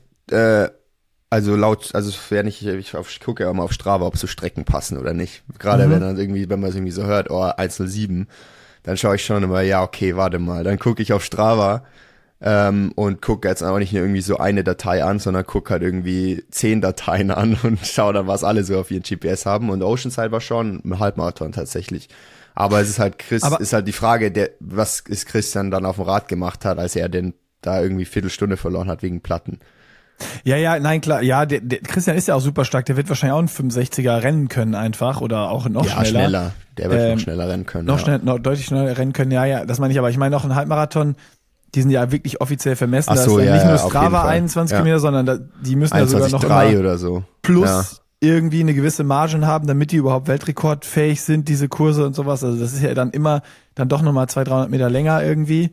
ich gucke ja immer auf Strava, ob so Strecken passen oder nicht. Gerade wenn man es irgendwie so hört, 1:07, dann schaue ich schon immer, ja, okay, warte mal. Dann gucke ich auf Strava und gucke jetzt auch nicht nur irgendwie so eine Datei an, sondern gucke halt irgendwie 10 Dateien an und schaue dann, was alle so auf ihren GPS haben. Und Oceanside war schon ein Halbmarathon tatsächlich. Aber es ist halt ist halt die Frage, was ist Christian dann auf dem Rad gemacht hat, als er denn da irgendwie Viertelstunde verloren hat wegen Platten. Ja, nein, klar. Ja, der Christian ist ja auch super stark. Der wird wahrscheinlich auch einen 65er rennen können einfach oder auch noch schneller. Ja, schneller. Der wird noch schneller rennen können. Noch deutlich schneller rennen können. Ja, das meine ich. Aber ich meine auch einen Halbmarathon, die sind ja wirklich offiziell vermessen. Ach so, da ist ja nicht nur auf Strava 21 Kilometer, sondern die müssen ja sogar noch immer oder so. Plus irgendwie eine gewisse Margen haben, damit die überhaupt weltrekordfähig sind, diese Kurse und sowas. Also das ist ja dann immer dann doch nochmal 200-300 Meter länger irgendwie.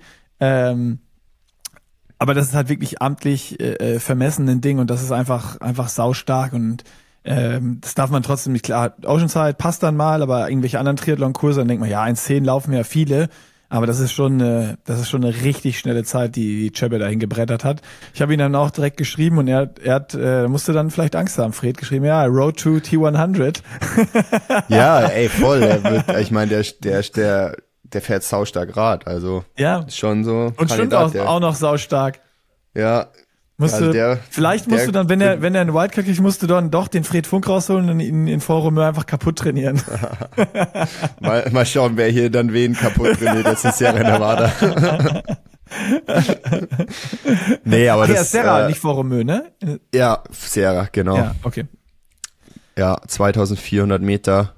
Aber das ist halt wirklich amtlich vermessen ein Ding und das ist einfach saustark und das darf man trotzdem nicht, klar. Oceanside passt dann mal, aber irgendwelche anderen Triathlon-Kurse, dann denkt man, ja, 1:10 laufen ja viele, aber das ist schon eine richtig schnelle Zeit, die Chebe dahin gebrettert hat. Ich habe ihn dann auch direkt geschrieben und er musste dann vielleicht Angst haben. Fred geschrieben, ja, Road to T100. Ja, ey, voll. Ich meine, der fährt saustark Rad, also ist schon so. Und stimmt auch noch saustark. Ja. Vielleicht musst du dann, wenn er einen Wildcard kriegt, musst du dann doch den Fred Funk rausholen und ihn in Vorrumö einfach kaputt trainieren. mal schauen, wer hier dann wen kaputt trainiert, jetzt in Sierra Nevada. Nee, aber ja, Serra, nicht Vorrumö, ne? Ja, Sierra, genau. Ja, okay. Ja, 2400 Meter,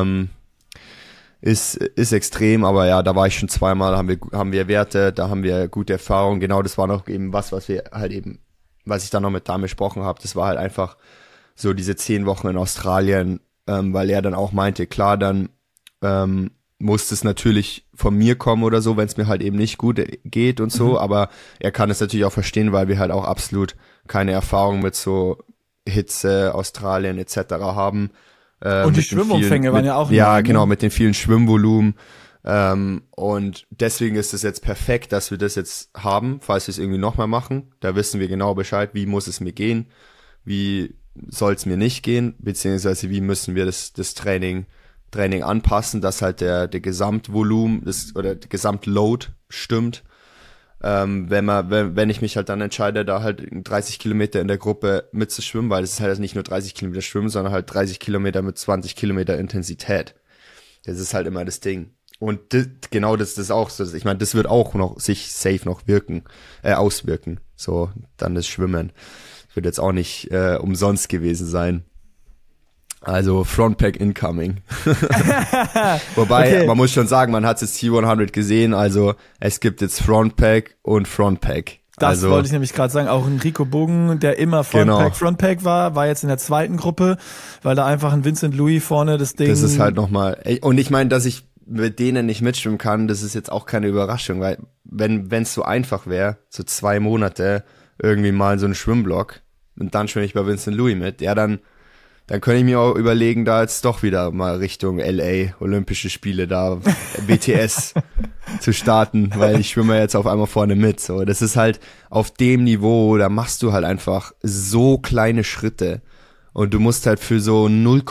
ist extrem, aber ja, da war ich schon zweimal, haben wir Werte, da haben wir gute Erfahrungen. Genau, das war noch eben was wir halt eben, was ich dann noch mit Dan besprochen habe, das war halt einfach so diese 10 Wochen in Australien, weil er dann auch meinte, klar, dann muss es natürlich von mir kommen oder so, wenn es mir halt eben nicht gut geht und so, aber er kann es natürlich auch verstehen, weil wir halt auch absolut keine Erfahrung mit so Hitze, Australien etc. haben. Und die Schwimmumfänge waren ja auch genau, mit den vielen Schwimmvolumen. Und deswegen ist es jetzt perfekt, dass wir das jetzt haben, falls wir es irgendwie nochmal machen. Da wissen wir genau Bescheid, wie muss es mir gehen, wie soll es mir nicht gehen, beziehungsweise wie müssen wir das Training anpassen, dass halt der Gesamtvolumen oder der Gesamtload stimmt. Wenn ich mich halt dann entscheide, da halt 30 Kilometer in der Gruppe mitzuschwimmen, weil es ist halt nicht nur 30 Kilometer Schwimmen, sondern halt 30 Kilometer mit 20 Kilometer Intensität. Das ist halt immer das Ding. Und das ist auch so, ich meine, das wird auch noch sich safe noch auswirken. So, dann das Schwimmen. Das wird jetzt auch nicht umsonst gewesen sein. Also Frontpack incoming. Wobei, man muss schon sagen, man hat jetzt T100 gesehen, also es gibt jetzt Frontpack und Frontpack. Das wollte ich nämlich gerade sagen, auch ein Rico Bogen, der immer Frontpack war jetzt in der zweiten Gruppe, weil da einfach ein Vincent Louis vorne das Ding... Das ist halt nochmal... Und ich meine, dass ich mit denen nicht mitschwimmen kann, das ist jetzt auch keine Überraschung, weil wenn es so einfach wäre, so 2 Monate irgendwie mal so einen Schwimmblock und dann schwimme ich bei Vincent Louis mit, ja dann könnte ich mir auch überlegen, da jetzt doch wieder mal Richtung LA, Olympische Spiele, da BTS zu starten, weil ich schwimme jetzt auf einmal vorne mit. So, das ist halt auf dem Niveau, da machst du halt einfach so kleine Schritte und du musst halt für so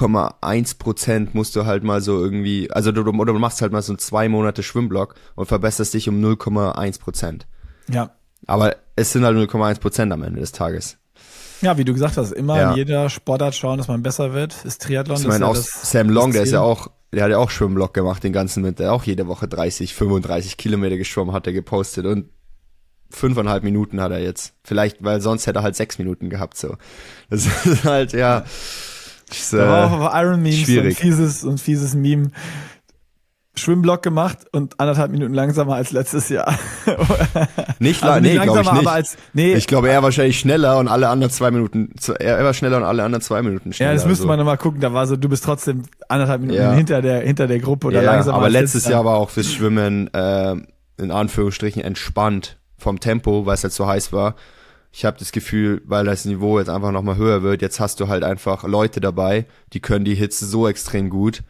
0,1% musst du halt mal so irgendwie, also du machst halt mal so einen 2 Monate Schwimmblock und verbesserst dich um 0,1%. Ja. Aber es sind halt 0,1% am Ende des Tages. Ja, wie du gesagt hast, immer in jeder Sportart schauen, dass man besser wird, ist Triathlon. Ich meine auch Sam Long, der hat ja auch Schwimmblock gemacht den ganzen Winter, auch jede Woche 30, 35 Kilometer geschwommen, hat er gepostet und 5,5 Minuten hat er jetzt. Vielleicht, weil sonst hätte er halt 6 Minuten gehabt, so. Das ist halt, ist, war auch auf Iron Memes schwierig. So ein fieses Meme. Schwimmblock gemacht und 1,5 Minuten langsamer als letztes Jahr. Nicht also langsamer, glaube ich nicht. Aber ich glaube, er wahrscheinlich schneller und alle anderen 2 Minuten, er war schneller und alle anderen 2 Minuten schneller. Ja, das müsste man nochmal gucken, da war so, du bist trotzdem 1,5 Minuten hinter der Gruppe oder langsamer. Aber letztes Jahr war auch fürs Schwimmen, in Anführungsstrichen, entspannt vom Tempo, weil es halt so heiß war. Ich habe das Gefühl, weil das Niveau jetzt einfach nochmal höher wird, jetzt hast du halt einfach Leute dabei, die können die Hitze so extrem gut.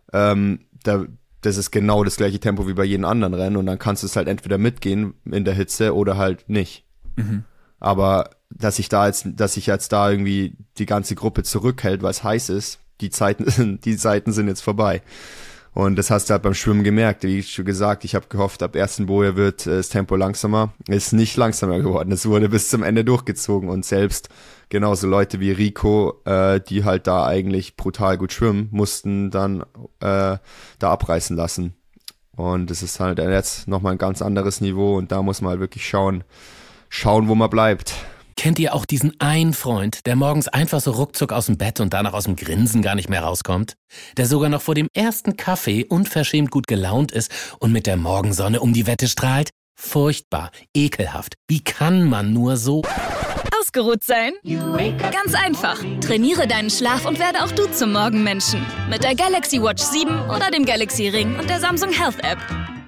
Das ist genau das gleiche Tempo wie bei jedem anderen Rennen und dann kannst du es halt entweder mitgehen in der Hitze oder halt nicht. Mhm. Aber dass sich jetzt da irgendwie die ganze Gruppe zurückhält, weil es heiß ist, die Zeiten sind jetzt vorbei. Und das hast du halt beim Schwimmen gemerkt. Wie schon gesagt, ich habe gehofft, ab ersten Boje wird das Tempo langsamer. Ist nicht langsamer geworden. Es wurde bis zum Ende durchgezogen. Und selbst genauso Leute wie Rico, die halt da eigentlich brutal gut schwimmen, mussten dann da abreißen lassen. Und es ist halt jetzt nochmal ein ganz anderes Niveau. Und da muss man halt wirklich schauen, wo man bleibt. Kennt ihr auch diesen einen Freund, der morgens einfach so ruckzuck aus dem Bett und danach aus dem Grinsen gar nicht mehr rauskommt? Der sogar noch vor dem ersten Kaffee unverschämt gut gelaunt ist und mit der Morgensonne um die Wette strahlt? Furchtbar, ekelhaft. Wie kann man nur so ausgeruht sein? Ganz einfach. Trainiere deinen Schlaf und werde auch du zum Morgenmenschen. Mit der Galaxy Watch 7 oder dem Galaxy Ring und der Samsung Health App.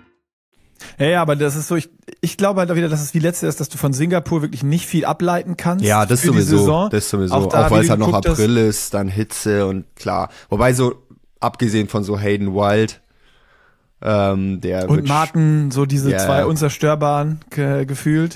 Ja, aber das ist so, ich glaube halt auch wieder, dass es wie letztes ist, dass du von Singapur wirklich nicht viel ableiten kannst. Ja, das sowieso. Auch weil es halt noch April ist, dann Hitze und klar. Wobei so, abgesehen von so Hayden Wild, der und Martin, so diese zwei Unzerstörbaren gefühlt.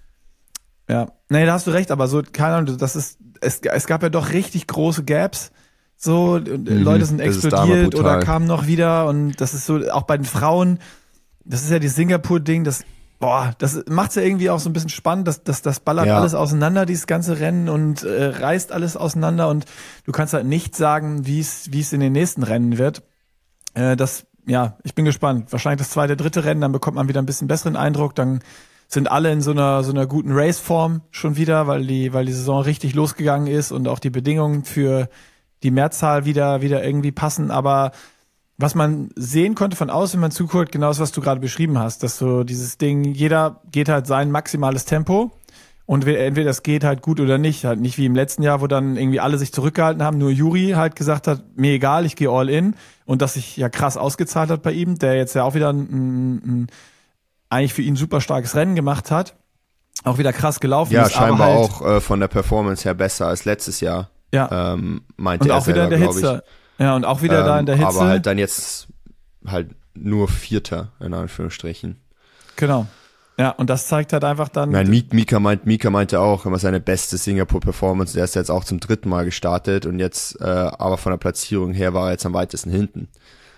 Ja, nee, da hast du recht, aber so, keine Ahnung, es gab ja doch richtig große Gaps. So, Leute sind explodiert oder kamen noch wieder und das ist so, auch bei den Frauen, das ist ja dieses Singapur-Ding, das macht's ja irgendwie auch so ein bisschen spannend, das ballert alles auseinander, dieses ganze Rennen und reißt alles auseinander und du kannst halt nicht sagen, wie es in den nächsten Rennen wird. Ich bin gespannt. Wahrscheinlich das zweite, dritte Rennen, dann bekommt man wieder ein bisschen besseren Eindruck, dann sind alle in so einer guten Raceform schon wieder, weil die Saison richtig losgegangen ist und auch die Bedingungen für die Mehrzahl wieder irgendwie passen, aber was man sehen konnte von außen, wenn man zuguckt, genau das, was du gerade beschrieben hast, dass so dieses Ding, jeder geht halt sein maximales Tempo und entweder das geht halt gut oder nicht, halt nicht wie im letzten Jahr, wo dann irgendwie alle sich zurückgehalten haben, nur Juri halt gesagt hat, mir egal, ich gehe all in und das sich ja krass ausgezahlt hat bei ihm, der jetzt ja auch wieder ein eigentlich für ihn super starkes Rennen gemacht hat, auch wieder krass gelaufen ist. Ja, scheinbar halt auch von der Performance her besser als letztes Jahr, meinte und er auch selber, wieder in der Hitze. Ja, und auch wieder da in der Hitze. Aber halt dann jetzt halt nur Vierter, in Anführungsstrichen. Genau. Ja, und das zeigt halt einfach dann. Nein, Mika meinte auch, immer seine beste Singapur-Performance. Der ist jetzt auch zum 3. Mal gestartet und jetzt, aber von der Platzierung her war er jetzt am weitesten hinten.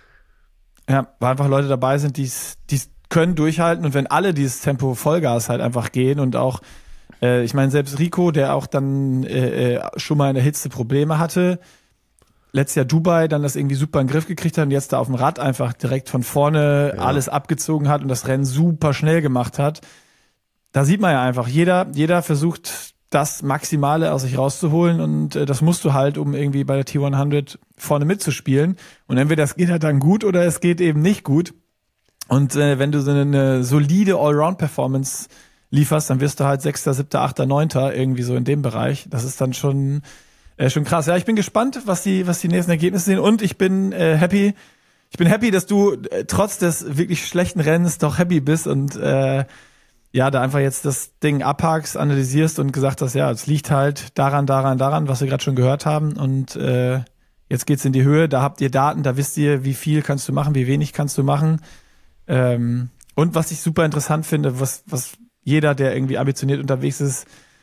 Ja, weil einfach Leute dabei sind, die können durchhalten und wenn alle dieses Tempo Vollgas halt einfach gehen und auch, ich meine, selbst Rico, der auch dann schon mal in der Hitze Probleme hatte, letztes Jahr Dubai dann das irgendwie super in den Griff gekriegt hat und jetzt da auf dem Rad einfach direkt von vorne alles abgezogen hat und das Rennen super schnell gemacht hat. Da sieht man ja einfach, jeder versucht das Maximale aus sich rauszuholen und das musst du halt, um irgendwie bei der T100 vorne mitzuspielen. Und entweder es geht halt dann gut oder es geht eben nicht gut. Und wenn du so eine solide Allround-Performance lieferst, dann wirst du halt 6., 7., 8., 9. irgendwie so in dem Bereich. Das ist dann schon krass. Ja, ich bin gespannt, was die nächsten Ergebnisse sind und ich bin happy. Ich bin happy, dass du trotz des wirklich schlechten Rennens doch happy bist und da einfach jetzt das Ding abhakst, analysierst und gesagt hast, ja, es liegt halt daran, was wir gerade schon gehört haben und jetzt geht's in die Höhe, da habt ihr Daten, da wisst ihr, wie viel kannst du machen, wie wenig kannst du machen. Und was ich super interessant finde, was jeder, der irgendwie ambitioniert unterwegs ist,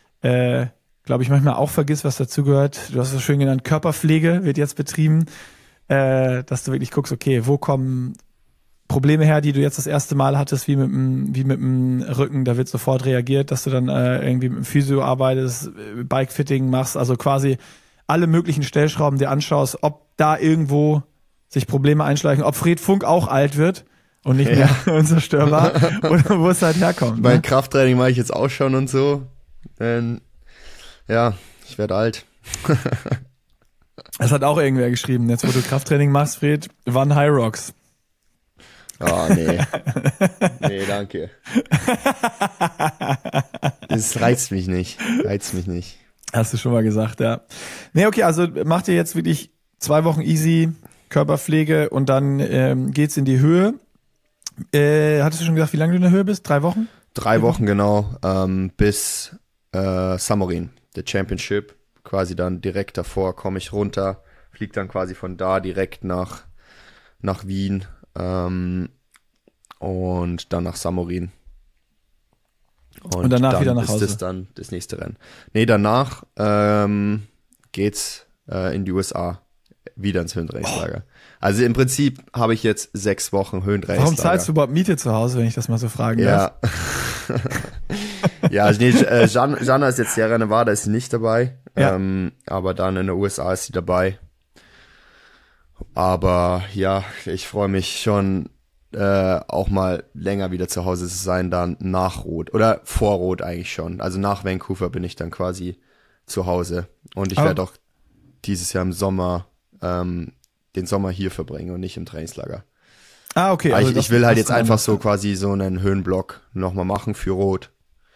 glaube ich, manchmal auch vergisst, was dazugehört. Du hast es so schön genannt, Körperpflege wird jetzt betrieben, dass du wirklich guckst, okay, wo kommen Probleme her, die du jetzt das erste Mal hattest, wie mit dem Rücken, da wird sofort reagiert, dass du dann irgendwie mit dem Physio arbeitest, Bikefitting machst, also quasi alle möglichen Stellschrauben dir anschaust, ob da irgendwo sich Probleme einschleichen, ob Fred Funk auch alt wird und nicht mehr unzerstörbar oder wo es halt herkommt. Mein Krafttraining mache ich jetzt auch schon und so. Ja, ich werde alt. Das hat auch irgendwer geschrieben. Jetzt, wo du Krafttraining machst, Fred, wann High Rocks? Oh, nee. Nee, danke. Das reizt mich nicht. Hast du schon mal gesagt, ja. Nee, okay, also macht ihr jetzt wirklich 2 Wochen easy Körperpflege und dann geht's in die Höhe. Hattest du schon gesagt, wie lange du in der Höhe bist? 3 Wochen? 3 Wochen genau, bis Samorin, der Championship. Quasi dann direkt davor komme ich runter, fliege dann quasi von da direkt nach Wien und dann nach Samorin. Und danach dann wieder nach Hause. Ist das dann das nächste Rennen. Nee, danach geht's in die USA wieder ins Höhentrainingslager. Also im Prinzip habe ich jetzt 6 Wochen Höhentrainingslager. Warum zahlst du überhaupt Miete zu Hause, wenn ich das mal so fragen darf? Ja, nee, Jana ist jetzt Sierra Nevada, ist sie nicht dabei. Ja. Aber dann in den USA ist sie dabei. Aber ja, ich freue mich schon auch mal länger wieder zu Hause zu sein, dann nach Rot. Oder vor Rot eigentlich schon. Also nach Vancouver bin ich dann quasi zu Hause. Und ich werde auch dieses Jahr im Sommer den Sommer hier verbringen und nicht im Trainingslager. Ah, okay. Also ich will halt jetzt einfach so quasi so einen Höhenblock nochmal machen für Rot.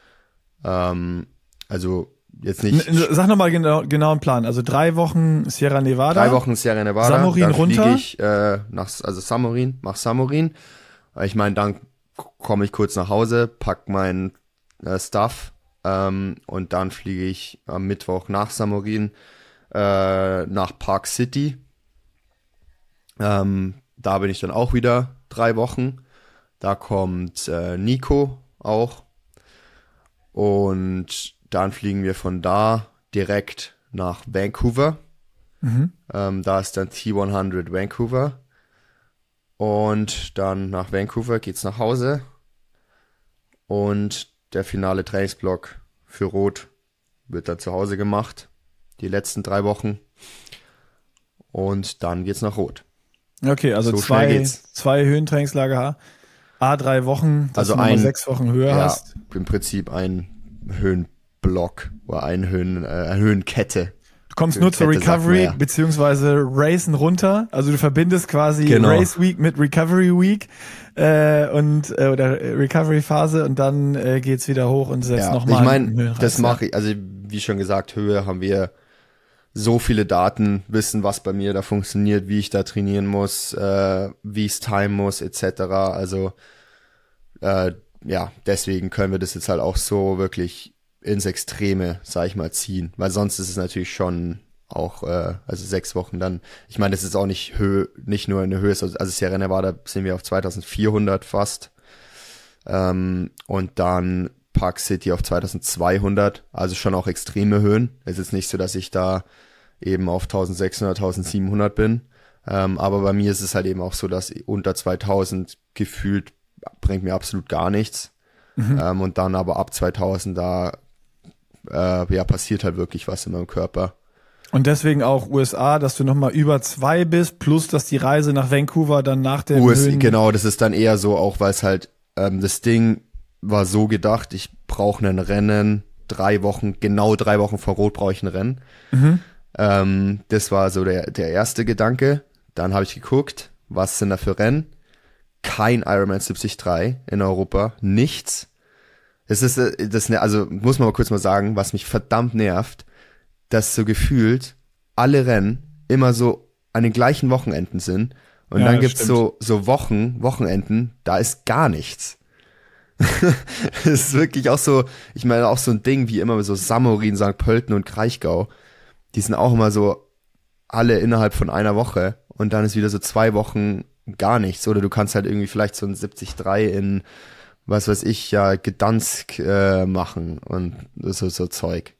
Also jetzt nicht. Sag nochmal genau einen Plan. Also 3 Wochen Sierra Nevada. 3 Wochen Sierra Nevada. Samorin dann runter. Fliege ich nach Samorin. Ich meine, dann komme ich kurz nach Hause, pack mein Stuff und dann fliege ich am Mittwoch nach Samorin nach Park City. Da bin ich dann auch wieder 3 Wochen. Da kommt Nico auch. Und dann fliegen wir von da direkt nach Vancouver. Da ist dann T100 Vancouver. Und dann nach Vancouver geht's nach Hause. Und der finale Trainingsblock für Rot wird dann zu Hause gemacht. Die letzten 3 Wochen. Und dann geht's nach Rot. Okay, also So 2 Höhentrainingslager, 3 Wochen, dass also du 6 Wochen Höhe hast. Im Prinzip ein Höhenblock oder eine Höhenkette. Du kommst nur zur Recovery beziehungsweise Racen runter. Also du verbindest quasi Race Week mit Recovery Week oder Recovery Phase und dann geht's wieder hoch und setzt nochmal. Ich meine, das mache ich. Also wie schon gesagt, Höhe haben wir so viele Daten, wissen, was bei mir da funktioniert, wie ich da trainieren muss, wie ich es timen muss, etc. Also deswegen können wir das jetzt halt auch so wirklich ins Extreme, sag ich mal, ziehen. Weil sonst ist es natürlich schon auch, 6 Wochen dann, ich meine, das ist auch nicht nur eine Höhe, also Sierra Nevada sind wir auf 2400 fast. Und dann Park City auf 2200, also schon auch extreme Höhen. Es ist nicht so, dass ich da eben auf 1600, 1700 bin. Aber bei mir ist es halt eben auch so, dass unter 2000 gefühlt bringt mir absolut gar nichts. Und dann aber ab 2000 da passiert halt wirklich was in meinem Körper. Und deswegen auch USA, dass du nochmal über 2 bist, plus dass die Reise nach Vancouver dann nach der Genau, das ist dann eher so, auch weil es halt das Ding war so gedacht, ich brauche ein Rennen, 3 Wochen, genau 3 Wochen vor Rot brauche ich ein Rennen. Das war so der erste Gedanke. Dann habe ich geguckt, was sind da für Rennen? Kein Ironman 73 in Europa, nichts. Also muss man mal kurz mal sagen, was mich verdammt nervt, dass so gefühlt alle Rennen immer so an den gleichen Wochenenden sind und dann gibt's so Wochenenden, da ist gar nichts. Das ist wirklich auch so, ich meine auch so ein Ding wie immer so Samorin, St. Pölten und Kraichgau, die sind auch immer so alle innerhalb von einer Woche und dann ist wieder so 2 Wochen gar nichts. Oder du kannst halt irgendwie vielleicht so ein 73 in, was weiß ich, ja, Gdansk machen und so Zeug.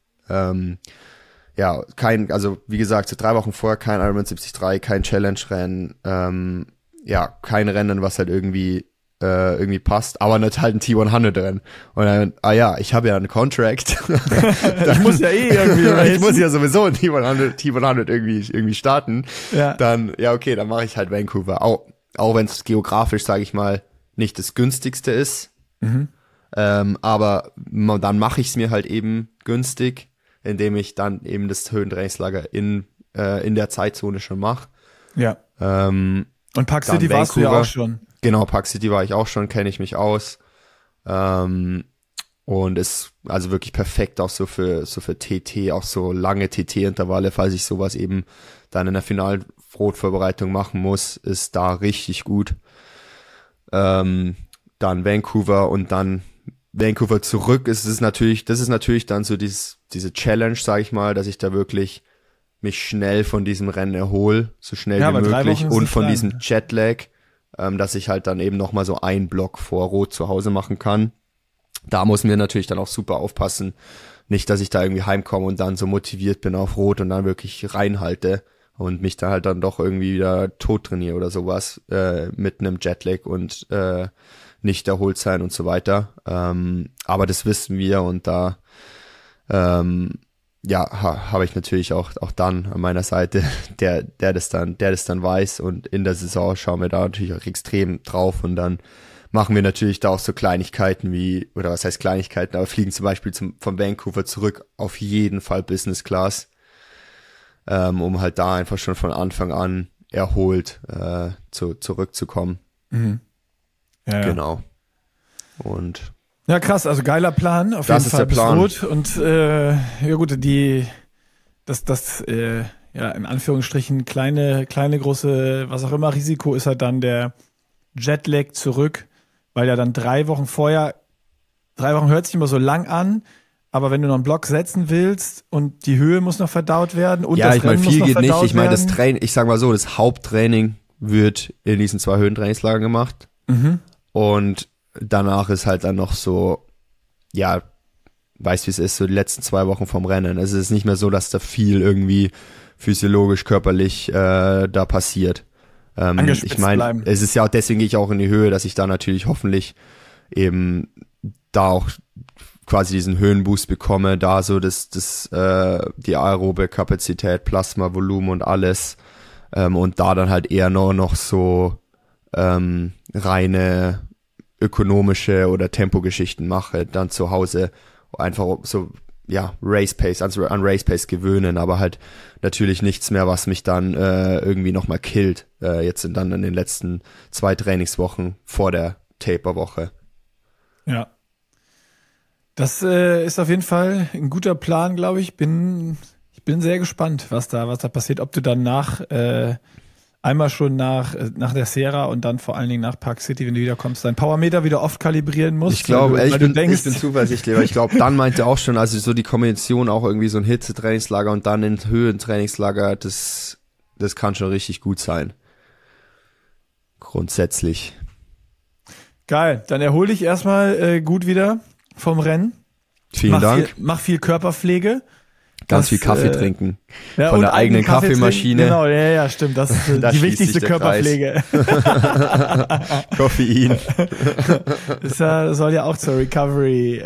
Also wie gesagt, so 3 Wochen vorher kein Ironman 73, kein Challenge-Rennen, kein Rennen, was halt irgendwie passt, aber nicht halt ein T100-Rennen. Und dann, ich habe ja einen Contract. Ich muss ja irgendwie ich muss ja sowieso ein T100 irgendwie starten. Ja. Dann, okay, dann mache ich halt Vancouver. Auch wenn es geografisch, sage ich mal, nicht das günstigste ist. Aber dann mache ich es mir halt eben günstig, indem ich dann eben das Höhentrainingslager in der Zeitzone schon mache. Ja. Und Park City warst du ja auch schon. Genau, Park City war ich auch schon, kenne ich mich aus. Und ist also wirklich perfekt auch so für TT, auch so lange TT-Intervalle, falls ich sowas eben dann in der Final-Rot-Vorbereitung machen muss, ist da richtig gut. Dann Vancouver und dann Vancouver zurück das ist natürlich dann so diese Challenge, sage ich mal, dass ich da wirklich mich schnell von diesem Rennen erhole, so schnell wie möglich und von diesem Jetlag, dass ich halt dann eben nochmal so einen Block vor Rot zu Hause machen kann. Da muss mir natürlich dann auch super aufpassen, nicht, dass ich da irgendwie heimkomme und dann so motiviert bin auf Rot und dann wirklich reinhalte und mich da halt dann doch irgendwie wieder tot trainiere oder sowas mit einem Jetlag und nicht erholt sein und so weiter. Aber das wissen wir und da habe ich natürlich auch dann an meiner Seite, der das dann weiß und in der Saison schauen wir da natürlich auch extrem drauf und dann machen wir natürlich da auch so Kleinigkeiten oder was heißt Kleinigkeiten, aber fliegen zum Beispiel von Vancouver zurück auf jeden Fall Business Class, um halt da einfach schon von Anfang an erholt zurückzukommen. Mhm. Ja. Genau. Und ja, krass, also geiler Plan, auf jeden Fall bis Rot. Und ja gut, das in Anführungsstrichen kleine, große, was auch immer, Risiko ist halt dann der Jetlag zurück, weil ja dann 3 Wochen vorher, 3 Wochen hört sich immer so lang an, aber wenn du noch einen Block setzen willst und die Höhe muss noch verdaut werden und ja, das ich meine, Rennen viel muss noch geht nicht. Ich meine, werden. das Training, ich sag mal so, das Haupttraining wird in diesen 2 Höhentrainingslagern gemacht. Mhm. Und danach ist halt dann noch so, ja, weißt wie es ist, so die letzten 2 Wochen vom Rennen. Also es ist nicht mehr so, dass da viel irgendwie physiologisch, körperlich da passiert. Ich meine, es ist ja auch, deswegen gehe ich auch in die Höhe, dass ich da natürlich hoffentlich da auch quasi diesen Höhenboost bekomme, da so die aerobe Kapazität, Plasma, Volumen und alles und da dann halt eher noch so reine ökonomische oder Tempogeschichten mache, dann zu Hause einfach so, ja, Race Pace, an Race Pace gewöhnen, aber halt natürlich nichts mehr, was mich dann irgendwie nochmal killt, jetzt dann in den letzten 2 Trainingswochen vor der Taper-Woche. Ja. Das ist auf jeden Fall ein guter Plan, glaube ich. Ich bin sehr gespannt, was da passiert, ob du dann einmal schon nach der Sierra und dann vor allen Dingen nach Park City, wenn du wiederkommst, dein Powermeter wieder oft kalibrieren musst. Ich glaube, ich bin zuversichtlich, weil ich glaube, dann meinte auch schon, also so die Kombination auch irgendwie so ein Hitzetrainingslager und dann ein Höhentrainingslager, das kann schon richtig gut sein. Grundsätzlich. Geil, dann erhol dich erstmal gut wieder vom Rennen. Vielen Dank. Mach viel Körperpflege. Ganz viel Kaffee trinken. Ja, von der eigenen Kaffeemaschine. Genau, ja, stimmt. Das ist die wichtigste Körperpflege. Koffein. Das soll ja auch zur Recovery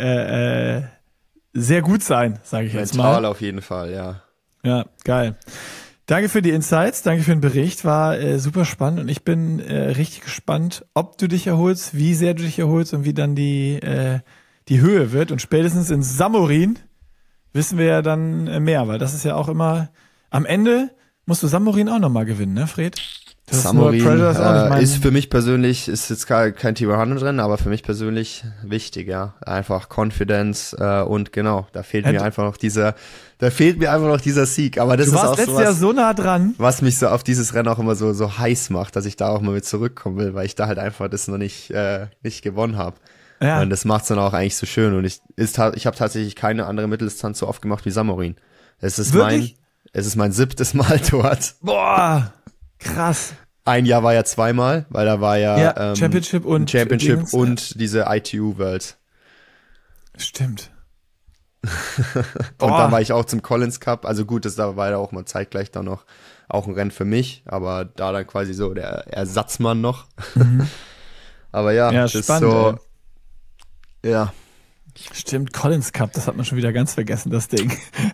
sehr gut sein, sage ich jetzt mal. Mental auf jeden Fall, ja. Ja, geil. Danke für die Insights, danke für den Bericht, war super spannend und ich bin richtig gespannt, ob du dich erholst, wie sehr du dich erholst und wie dann die Höhe wird. Und spätestens in Samorin wissen wir ja dann mehr, weil das ist ja auch immer, am Ende musst du Samorin auch nochmal gewinnen, ne, Fred? Samorin ist für mich persönlich, ist jetzt kein T100 Rennen, aber für mich persönlich wichtig, ja. Einfach Confidence und genau, da fehlt mir einfach noch dieser Sieg. Aber das ist auch letztes Jahr so nah dran, was mich so auf dieses Rennen auch immer so heiß macht, dass ich da auch mal mit zurückkommen will, weil ich da halt einfach das noch nicht gewonnen habe. Ja. Und das macht's dann auch eigentlich so schön. Und ich habe tatsächlich keine andere Mitteldistanz so oft gemacht wie Samorin. Es ist mein 7. Mal dort. Boah, krass. Ein Jahr war ja 2-mal, weil da war ja Championship und diese ITU Worlds. Stimmt. Und dann war ich auch zum Collins Cup. Also gut, da war ja auch mal zeitgleich dann noch auch ein Rennen für mich, aber da dann quasi so der Ersatzmann noch. Mhm. Aber ja, das ist so. Ja. Stimmt, Collins Cup, das hat man schon wieder ganz vergessen, das Ding.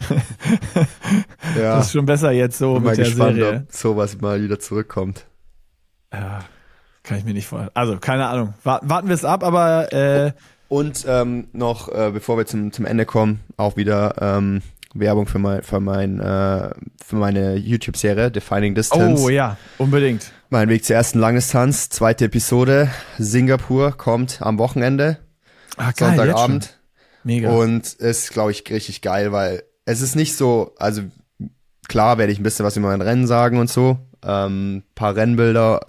Ja. Das ist schon besser jetzt so mit der gespannt, Serie. Ob sowas mal wieder zurückkommt. Ja, kann ich mir nicht vorstellen. Also, keine Ahnung. Warten wir es ab, aber und noch, bevor wir zum Ende kommen, auch wieder Werbung für meine YouTube-Serie Defining Distance. Oh ja, unbedingt. Mein Weg zur ersten Langdistanz, 2. Episode. Singapur kommt am Wochenende. Ah, geil, Sonntagabend. Mega. Und ist, glaube ich, richtig geil, weil es ist nicht so, also klar werde ich ein bisschen was über mein Rennen sagen und so. Paar Rennbilder,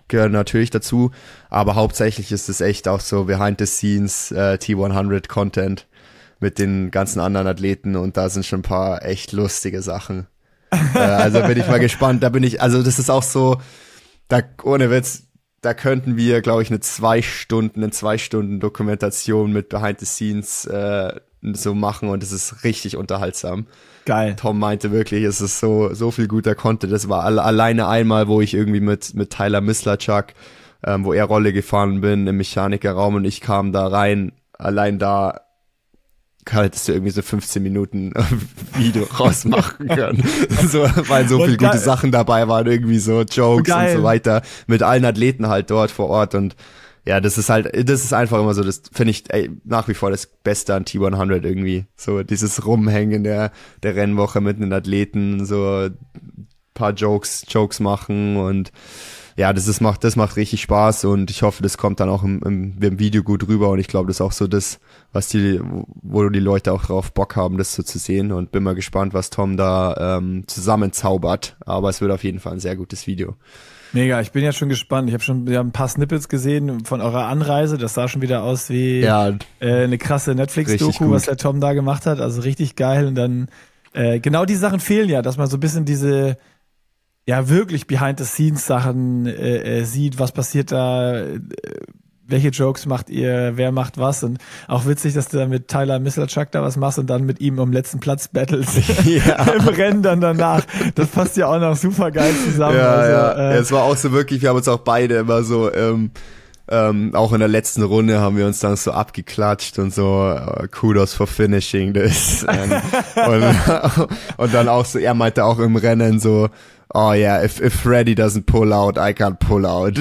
gehören natürlich dazu, aber hauptsächlich ist es echt auch so Behind-the-Scenes T100-Content mit den ganzen anderen Athleten und da sind schon ein paar echt lustige Sachen. Also bin ich mal gespannt, also das ist auch so, da ohne Witz, da könnten wir, glaube ich, eine 2 Stunden Dokumentation mit Behind-the-Scenes so machen und es ist richtig unterhaltsam. Geil. Tom meinte wirklich, es ist so viel guter Content. Das war alleine einmal, wo ich irgendwie mit Tyler Mislachuk, wo er Rolle gefahren bin im Mechanikerraum und ich kam da rein. Allein da hättest du irgendwie so 15 Minuten Video rausmachen können. So, weil so viele gute Sachen dabei waren, irgendwie so Jokes und so weiter. Mit allen Athleten halt dort vor Ort und ja, das ist einfach immer so, das finde ich nach wie vor das Beste an T100 irgendwie. So dieses Rumhängen der Rennwoche mit den Athleten, so ein paar Jokes machen und ja, das macht richtig Spaß und ich hoffe, das kommt dann auch im Video gut rüber und ich glaube, das ist auch so das, wo die Leute auch drauf Bock haben, das so zu sehen und bin mal gespannt, was Tom da zusammenzaubert, aber es wird auf jeden Fall ein sehr gutes Video. Mega, ich bin ja schon gespannt. Wir haben ein paar Snippets gesehen von eurer Anreise. Das sah schon wieder aus wie eine krasse Netflix-Doku, was der Tom da gemacht hat. Also richtig geil. Und dann genau die Sachen fehlen ja, dass man so ein bisschen diese wirklich Behind-the-Scenes-Sachen sieht. Was passiert da? Welche Jokes macht ihr? Wer macht was? Und auch witzig, dass du da mit Tyler Mislachuk da was machst und dann mit ihm um letzten Platz battles im Rennen dann danach. Das passt ja auch noch super geil zusammen. Ja, es war auch so wirklich, wir haben uns auch beide immer so, auch in der letzten Runde haben wir uns dann so abgeklatscht und so, Kudos for finishing this. Und dann auch so, er meinte auch im Rennen so, oh yeah, if Freddy doesn't pull out, I can't pull out.